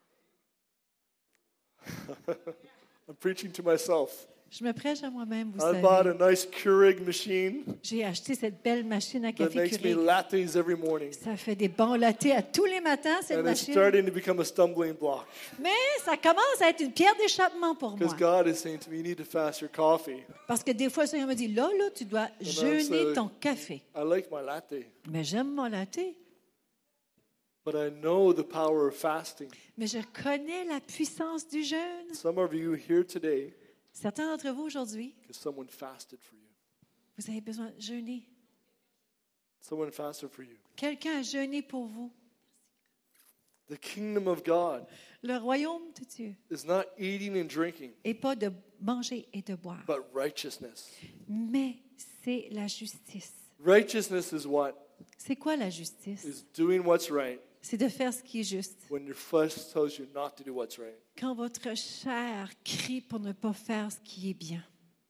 I'm preaching to myself. Je me prêche à moi-même, vous I bought savez. a nice Keurig machine J'ai acheté cette belle machine à that café makes me Keurig. lattes every morning. Ça fait des bons lattés à tous les matins, cette And it's machine. starting to become a stumbling block. Mais ça commence à être une pierre d'échappement pour moi. Because God is saying to me, you need to fast your coffee. Parce que des fois, le Seigneur me dit, là, tu dois jeûner ton café. I like my latte, Mais j'aime mon latte. but I know the power of fasting. Mais je connais la puissance du jeûne. Some of you here today, Certains d'entre vous aujourd'hui, because someone fasted for you. vous avez besoin de jeûner. Someone fasted for you. Quelqu'un a jeûné pour vous. The kingdom of God Le royaume de Dieu is not eating and drinking, n'est pas de manger et de boire, but righteousness. mais c'est la justice. Righteousness is what? C'est quoi la justice? Is doing what's right C'est de faire ce qui est juste. when your flesh tells you not to do what's right. Quand votre chair crie pour ne pas faire ce qui est bien.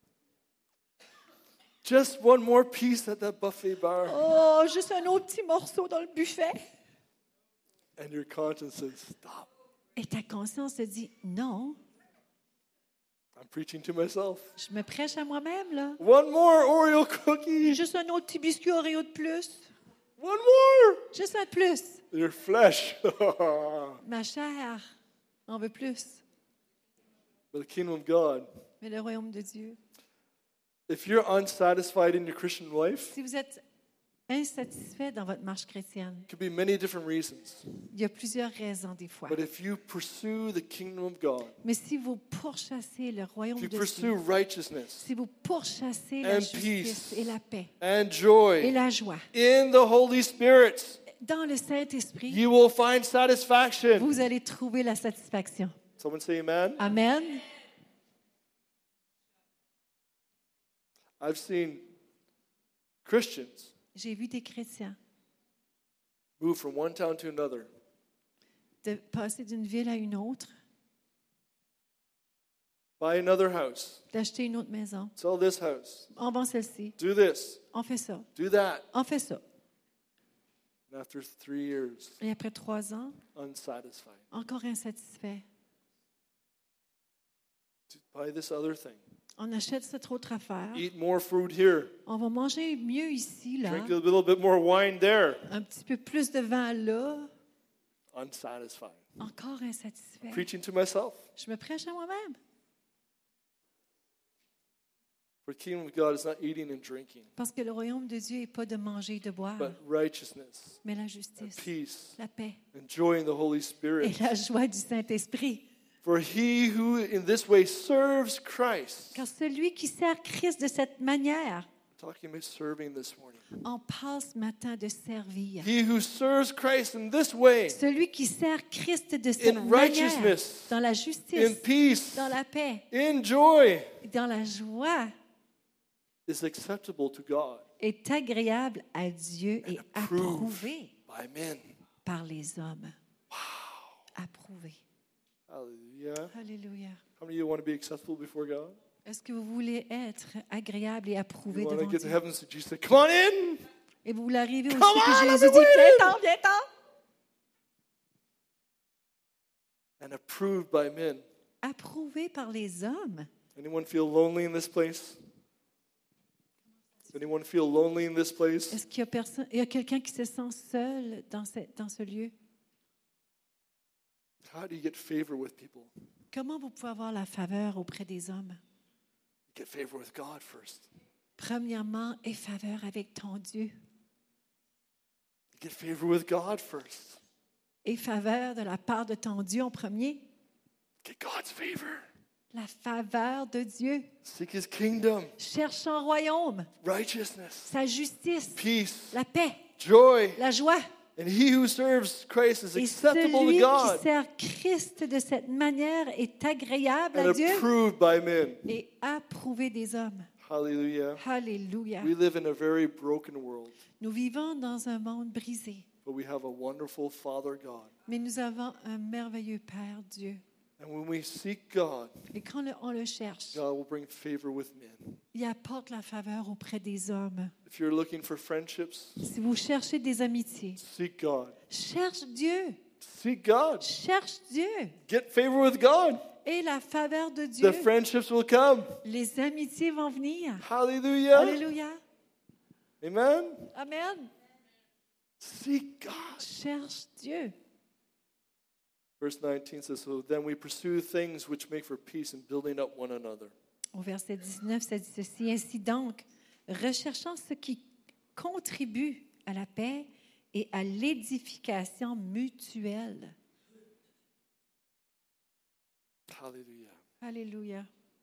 Just one more piece at that buffet bar. Oh, juste un autre petit morceau dans le buffet. And your conscience says, stop. Et ta conscience te dit, non, I'm preaching to myself. je me prêche à moi-même, là. One more Oreo cookie. Juste un autre petit biscuit Oreo de plus. One more. Juste un de plus. Your flesh. Ma chair en veut plus. But the kingdom of God, Mais le royaume de Dieu. if you're unsatisfied in your Christian life, Si vous êtes insatisfait dans votre marche chrétienne, it could be many different reasons. il y a plusieurs raisons des fois. But if you pursue the kingdom of God, Mais si vous pourchassez le royaume if you de pursue Dieu, righteousness si vous pourchassez la and justice peace et la paix and et joy la joie in the Holy Spirit, dans le Saint-Esprit, you will find satisfaction. vous allez trouver la satisfaction. Someone say amen. Amen. I've seen Christians J'ai vu des chrétiens move from one town to another, de passer d'une ville à une autre, buy another house, d'acheter une autre maison. sell this house, On vend celle-ci. do this, On fait ça. do that. On fait ça. And after 3 years, Et après 3 ans, unsatisfied. encore insatisfait. To buy this other thing, On achète cette autre affaire. eat more food here, On va manger mieux ici, là. drink a little bit more wine there. Un petit peu plus de vin là. Unsatisfied. Encore insatisfait. Preaching to myself. Je me prêche à moi-même. For the kingdom of God is not eating and drinking, Parce que le royaume de Dieu n'est pas de manger et de boire, but righteousness, mais la and justice, peace, la paix and joy in the Holy et Spirit. la joie du Saint-Esprit. For he who in this way serves Christ, Car celui qui sert Christ de cette manière, talking about serving this morning, on parle ce matin de servir. he who serves Christ in this way, Celui qui sert Christ de cette in manière, righteousness, dans la in justice, peace, dans la paix, in joy, dans la joie, is acceptable to God, est agréable à Dieu et approuvé by men. par les hommes. Approuvé. Hallelujah. Alléluia. How many of you want to be acceptable before God? Est-ce que vous voulez être agréable et approuvé You want devant to get to Dieu? heaven, so Jesus said, come on in. Et vous voulez arriver aussi Come que on, Jésus I'm dit, viens-t'en, viens-t'en. And approved by men. Approuvé par les hommes. Anyone feel lonely in this place? Anyone feel lonely in this place? Est-ce qu'il y a personne, il y a quelqu'un qui se sent seul dans ce lieu? How do you get favor with people? Comment vous pouvez avoir la faveur auprès des hommes? You get favor with God first. Premièrement, aie faveur avec ton Dieu. You get favor with God first. Aie faveur de la part de ton Dieu en premier. Get God's favor. La faveur de Dieu. Seek His kingdom, Cherche son royaume, righteousness, sa justice, peace, la paix, joy, la joie, And he who serves Christ is Et acceptable to celui qui God sert Christ de cette manière est agréable and à Dieu approved by men. et approuvé des hommes. Hallelujah. Alléluia. We live in a very broken world, Nous vivons dans un monde brisé, but we have a wonderful Father God. mais nous avons un merveilleux Père Dieu. And when we seek God, Et quand on le cherche, God will bring favor with men. il apporte la faveur auprès des hommes. If you're looking for friendships, Si vous cherchez des amitiés, seek God. cherche Dieu. Seek God. Cherche Dieu. Get favor with God. Et la faveur de Dieu, The friendships will come. les amitiés vont venir. Hallelujah. Alléluia. Amen. Amen. Seek God. Cherche Dieu. Verse 19 says, so then we pursue things which make for peace and building up one another. Au verset 19, ça dit ceci. Ainsi donc, recherchant ce qui contribue à la paix et à l'édification mutuelle. Hallelujah. Alléluia.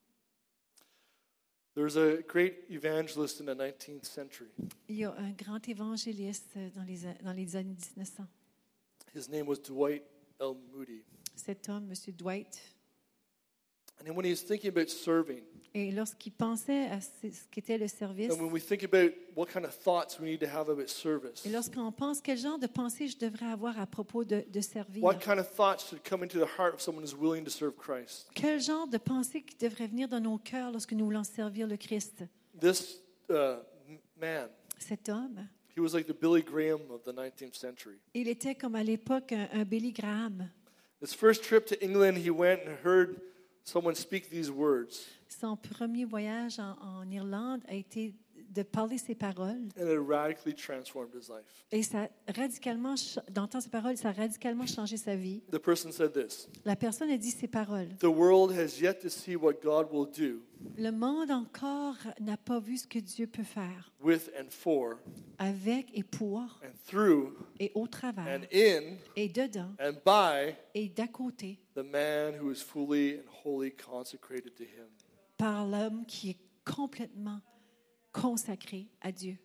There's a great evangelist in the 19th century. Il y a un grand évangéliste dans les années 1900. His name was Dwight L. Moody. Cet homme, M. Dwight. And then when he was thinking about serving, Et lorsqu'il pensait à ce qu'était le service, and when we think about what kind of thoughts we need to have about service, et lorsqu'on pense quel genre de pensée je devrais avoir à propos de servir, what kind of thoughts should come into the heart of someone who's willing to serve Christ? quel genre de pensée qui devrait venir dans nos cœurs lorsque nous voulons servir le Christ? This man, Cet homme, he was like the Billy Graham of the 19th century. il était comme à l'époque un Billy Graham. His first trip to England, he went and heard someone speak these words, Son premier voyage en Irlande a été de parler ces paroles. and it radically transformed his life. Et ça radicalement, d'entendre ces paroles, ça a radicalement changé sa vie. The person said this, La personne a dit ces paroles. the world has yet to see what God will do Le monde encore n'a pas vu ce que Dieu peut faire with and for avec et pour and through et au travers and in et dedans and by et d'à côté the man who is fully and wholly consecrated to him. par l'homme qui est complètement consacré à Dieu.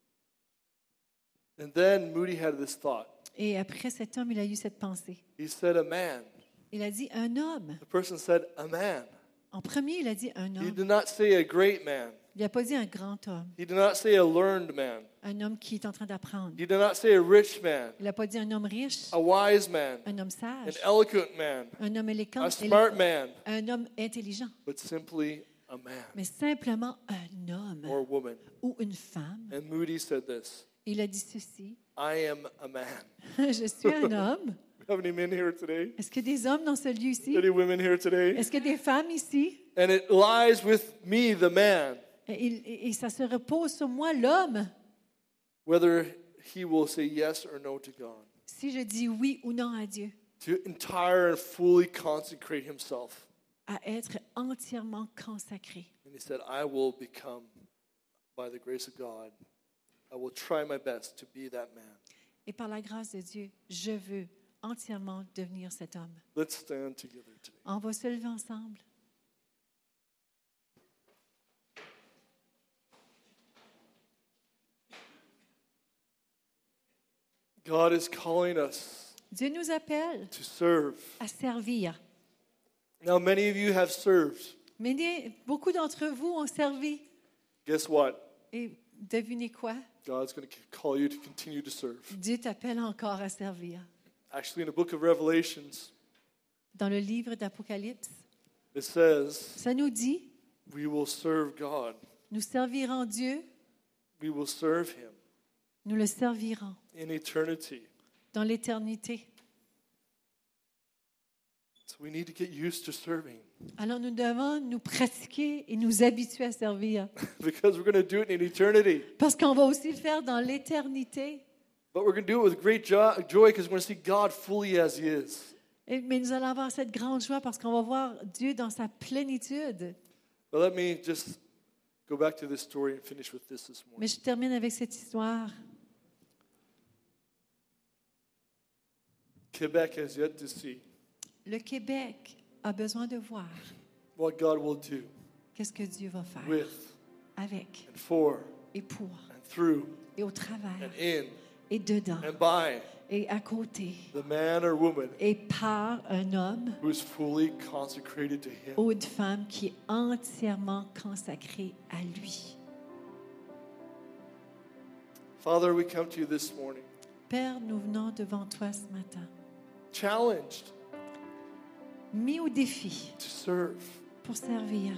And then Moody had this thought. Et après cet homme, il a eu cette pensée. He said, a man. Il a dit un homme. The person said, a man. En premier, il a dit un He homme. did not say a great man. Il n'a pas dit un grand homme, He did not say a learned man. un homme qui est en train d'apprendre. He did not say a rich man, Il n'a pas dit un homme riche, a wise man, un homme an sage, eloquent man, un homme éloquent, a smart man, un homme intelligent, but simply a man mais simplement un homme or woman. ou une femme. And Moody said this, Il a dit ceci, I am a man. je suis un homme. We have any men here today? Est-ce qu'il y a des hommes dans ce lieu ici? Any women here today? Est-ce qu'il y a des femmes ici? And it lies with me, the man, Et ça se repose sur moi, l'homme, whether he will say yes or no to God, si je dis oui ou non à Dieu, to entire and fully consecrate himself. à être entièrement consacré. And he said, I will become, by the grace of God, I will try my best to be that man. Et par la grâce de Dieu, je veux entièrement devenir cet homme. Let's stand together today. On va se lever ensemble. God is calling us Dieu nous appelle to serve. à servir. Now, many of you have served. Mais beaucoup d'entre vous ont servi. Guess what? Et devinez quoi? God's going to call you to continue to serve. Dieu t'appelle encore à servir. Actually, in the book of Revelations, Dans le livre d'Apocalypse, it says, ça nous dit, we will serve God. nous servirons Dieu, We will serve Him nous le servirons in eternity. dans l'éternité. So we need to get used to serving Alors nous devons nous pratiquer et nous habituer à servir. because we're going to do it in eternity. Parce qu'on va aussi le faire dans l'éternité. But we're going to do it with great joy because we're going to see God fully as He is. Mais nous allons avoir cette grande joie parce qu'on va voir Dieu dans sa plénitude. But let me just go back to this story and finish with this morning. Mais je termine avec cette histoire. Quebec has yet to see Le Québec a besoin de voir what God will do qu'est-ce que Dieu va faire with avec and for et pour and through et au travers and in et dedans and by Et à côté, the man or woman et par un homme who is fully consecrated to Him. ou une femme qui est entièrement consacrée à lui. Father, we come to you this morning, Père, nous venons devant toi ce matin, challenged mis au défi to serve, pour servir,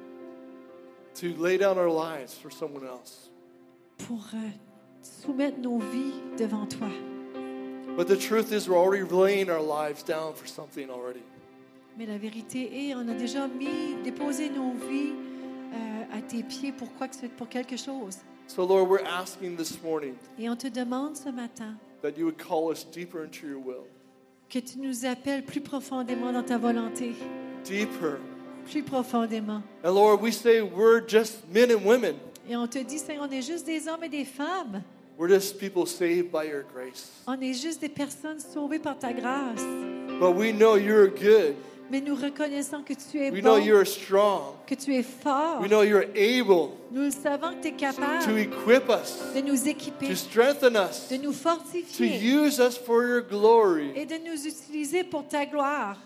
to lay down our lives for someone else. pour soumettre nos vies devant toi. But the truth is, we're already laying our lives down for something already. Mais la vérité est, on a déjà déposé nos vies à tes pieds pour quelque chose. So, Lord, we're asking this morning Et on te demande ce matin that you would call us deeper into your will, que tu nous appelles plus profondément dans ta volonté, deeper. plus profondément. And Lord, we say we're just men and women. Et on te dit, Seigneur, on est juste des hommes et des femmes. We're just people saved by your grace. On est juste des personnes sauvées par ta grâce. But we know you're good. Mais nous reconnaissons que tu es We know bon, you're strong. que tu es fort. We know you're able Nous le savons que tu es to capable equip us, de nous équiper, to strengthen us, de nous to fortifier use us for your glory. et de nous utiliser pour ta gloire.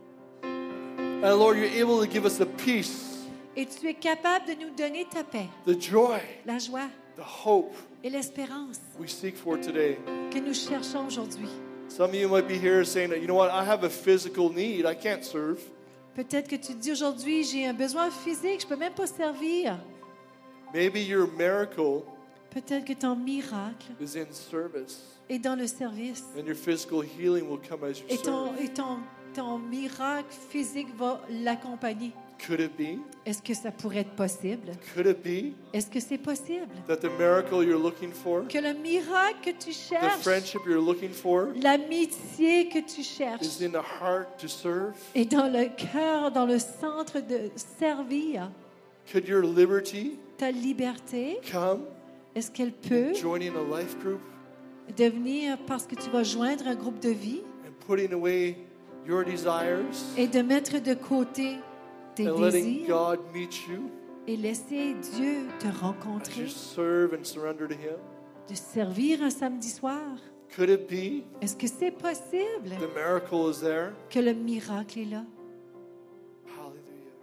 And Lord, you're able to give us the peace, Et tu es capable de nous donner ta paix, the joy, la joie the hope et l'espérance we seek for today. que nous cherchons aujourd'hui. Some of you might be here saying, you know what, I have a physical need. I can't serve. Peut-être que tu te dis aujourd'hui, j'ai un besoin physique, je ne peux même pas servir. Maybe your miracle Peut-être que ton miracle is in service, est dans le service. and your physical healing will come as you Et serve. ton miracle physique va l'accompagner. Could it be? Est-ce que ça pourrait être possible? Could it be Est-ce que c'est possible? that the miracle you're looking for, Que le miracle que tu the cherches, friendship you're looking for, l'amitié que tu is cherches, in the heart to serve? est dans le cœur, dans le centre de servir. Could your liberty Ta liberté, come est-ce qu'elle peut joining a life group devenir parce que tu vas joindre un groupe de vie and putting away your desires et de mettre de côté tes and letting désirs God meet you et laisser Dieu te as rencontrer, you serve and surrender to Him? de servir un samedi soir? Could it be Est-ce que c'est possible the miracle is there? que le miracle est là? Hallelujah.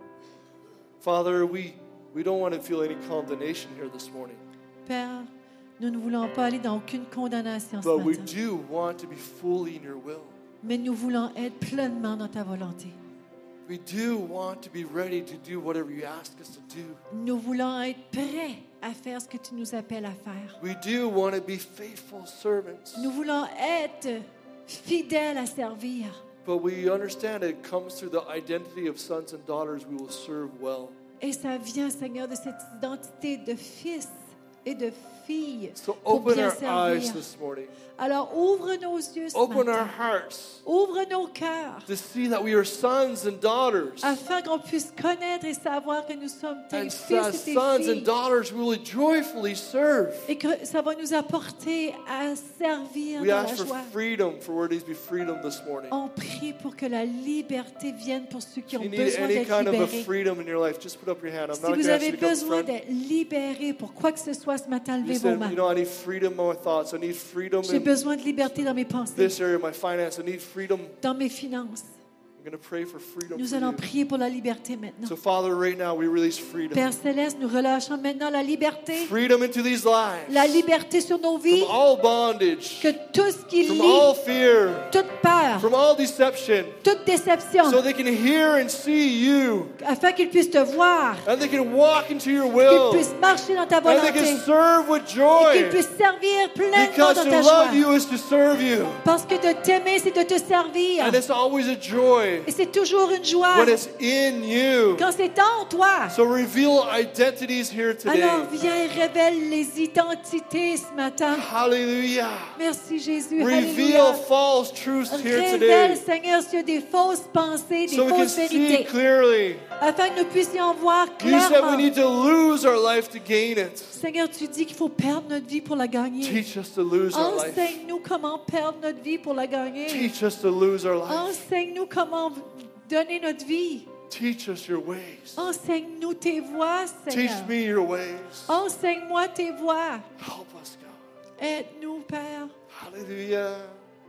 Father, we don't want to feel any condemnation here this morning, Père, nous ne voulons pas aller dans aucune condamnation ce but we matin, do want to be fully in your will. mais nous voulons être pleinement dans ta volonté. We do want to be ready to do whatever you ask us to do. Nous voulons être prêts à faire ce que tu nous appelles à faire. We do want to be faithful servants, Nous voulons être fidèles à servir. but we understand it comes through the identity of sons and daughters we will serve well. Et ça vient, Seigneur, de cette identité de fils et de fille So pour open bien our eyes servir. this morning. Alors ouvre nos yeux ce Open our matin. hearts Ouvre nos cœurs to see that we are sons and daughters. afin qu'on puisse connaître et savoir que nous sommes tes And fils as et tes sons and filles. daughters, we will joyfully serve. Et que ça va nous apporter à servir We dans la ask for joie. freedom, for where needs to be freedom this morning. On prie pour que la liberté vienne pour ceux qui If ont you need besoin any d'être kind of a libérés. freedom in your life, just put up your hand. I'm Si not going vous to ask avez you to come besoin front. d'être libéré pour quoi que ce soit ce matin, You levez vos said, mains. you know, I need freedom in my thoughts. I need freedom J'ai in besoin de liberté dans mes pensées, this area of my finance. I need freedom. dans mes finances. I'm going to pray for freedom Nous for allons you. prier pour la liberté maintenant. So, Father, right now, we release freedom. Père Céleste, nous relâchons maintenant la liberté, Freedom into these lives. la liberté sur nos vies, From all bondage. que tout ce qui From lie, all fear. toute peur, From all deception. toute déception, So they can hear and see you. afin qu'ils puissent te voir, And they can walk into your qu'ils will. puissent marcher dans ta And they volonté, can serve with et joy. qu'ils puissent servir pleinement Because dans to ta love joie. you is to serve you. Parce que de t'aimer, c'est de te servir. And it's always a joy Et c'est toujours une joie when it's in you. quand c'est en toi. So reveal identities here today. Alors viens et révèle les identités ce matin. Hallelujah. Merci Jésus. Reveal Alléluia. false truths here Révèle, today. Seigneur, s'il y a des fausses pensées, des So we can fausses see vérités, clearly. afin que nous puissions voir You said we clairement. need to lose our life to gain it. Seigneur, tu dis qu'il faut perdre notre vie pour la gagner. Teach us to lose our life. Enseigne-nous comment perdre notre vie pour la gagner. Teach us to lose our life. Enseigne-nous comment donner notre vie. Teach us your ways. Enseigne-nous tes voies, Teach Seigneur. me your ways. Enseigne-moi tes voies. Help us, God. Aide-nous, Père. Hallelujah.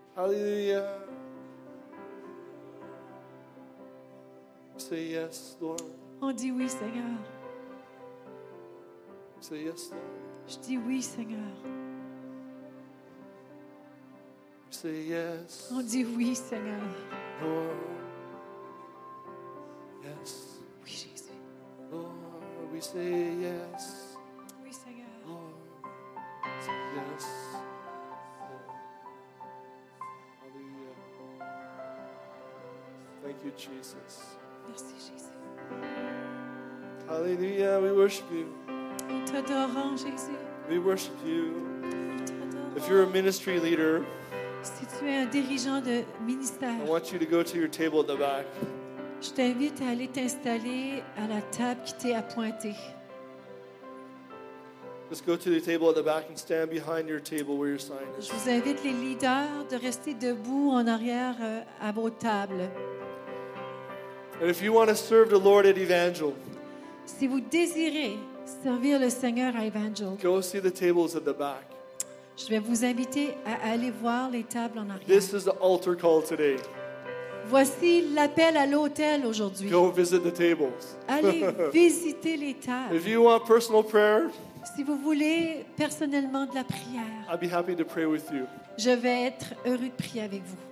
Hallelujah. Say yes, Lord. On dit oui, Seigneur. Say yes, Lord. Je dis oui, Seigneur. Say yes, On dit oui, Seigneur. Lord. Yes, Oui, Jésus. Lord. We say yes, Oui, Seigneur. Lord. Say yes, Lord. Hallelujah. Thank you, Jesus. Merci, Jésus. Hallelujah. We worship you. Nous t'adorons, Jésus. We worship you. Nous t'adorons. If you're a ministry leader, Si tu es un dirigeant de I ministère, want you to go to your table at the back. je t'invite à aller t'installer à la table qui t'est appointée. Just go to the table at the back and stand behind your table where your sign is. Je vous invite, les leaders, de rester debout en arrière à vos tables. And if you want to serve the Lord at Evangel, Si vous désirez servir le Seigneur à Evangel, go see the tables at the back. je vais vous inviter à aller voir les tables en arrière. This is the altar call today. Voici l'appel à l'autel aujourd'hui. Go visit the tables. Allez visiter les tables. If you want personal prayer, Si vous voulez personnellement de la prière, I'd be happy to pray with you. je vais être heureux de prier avec vous.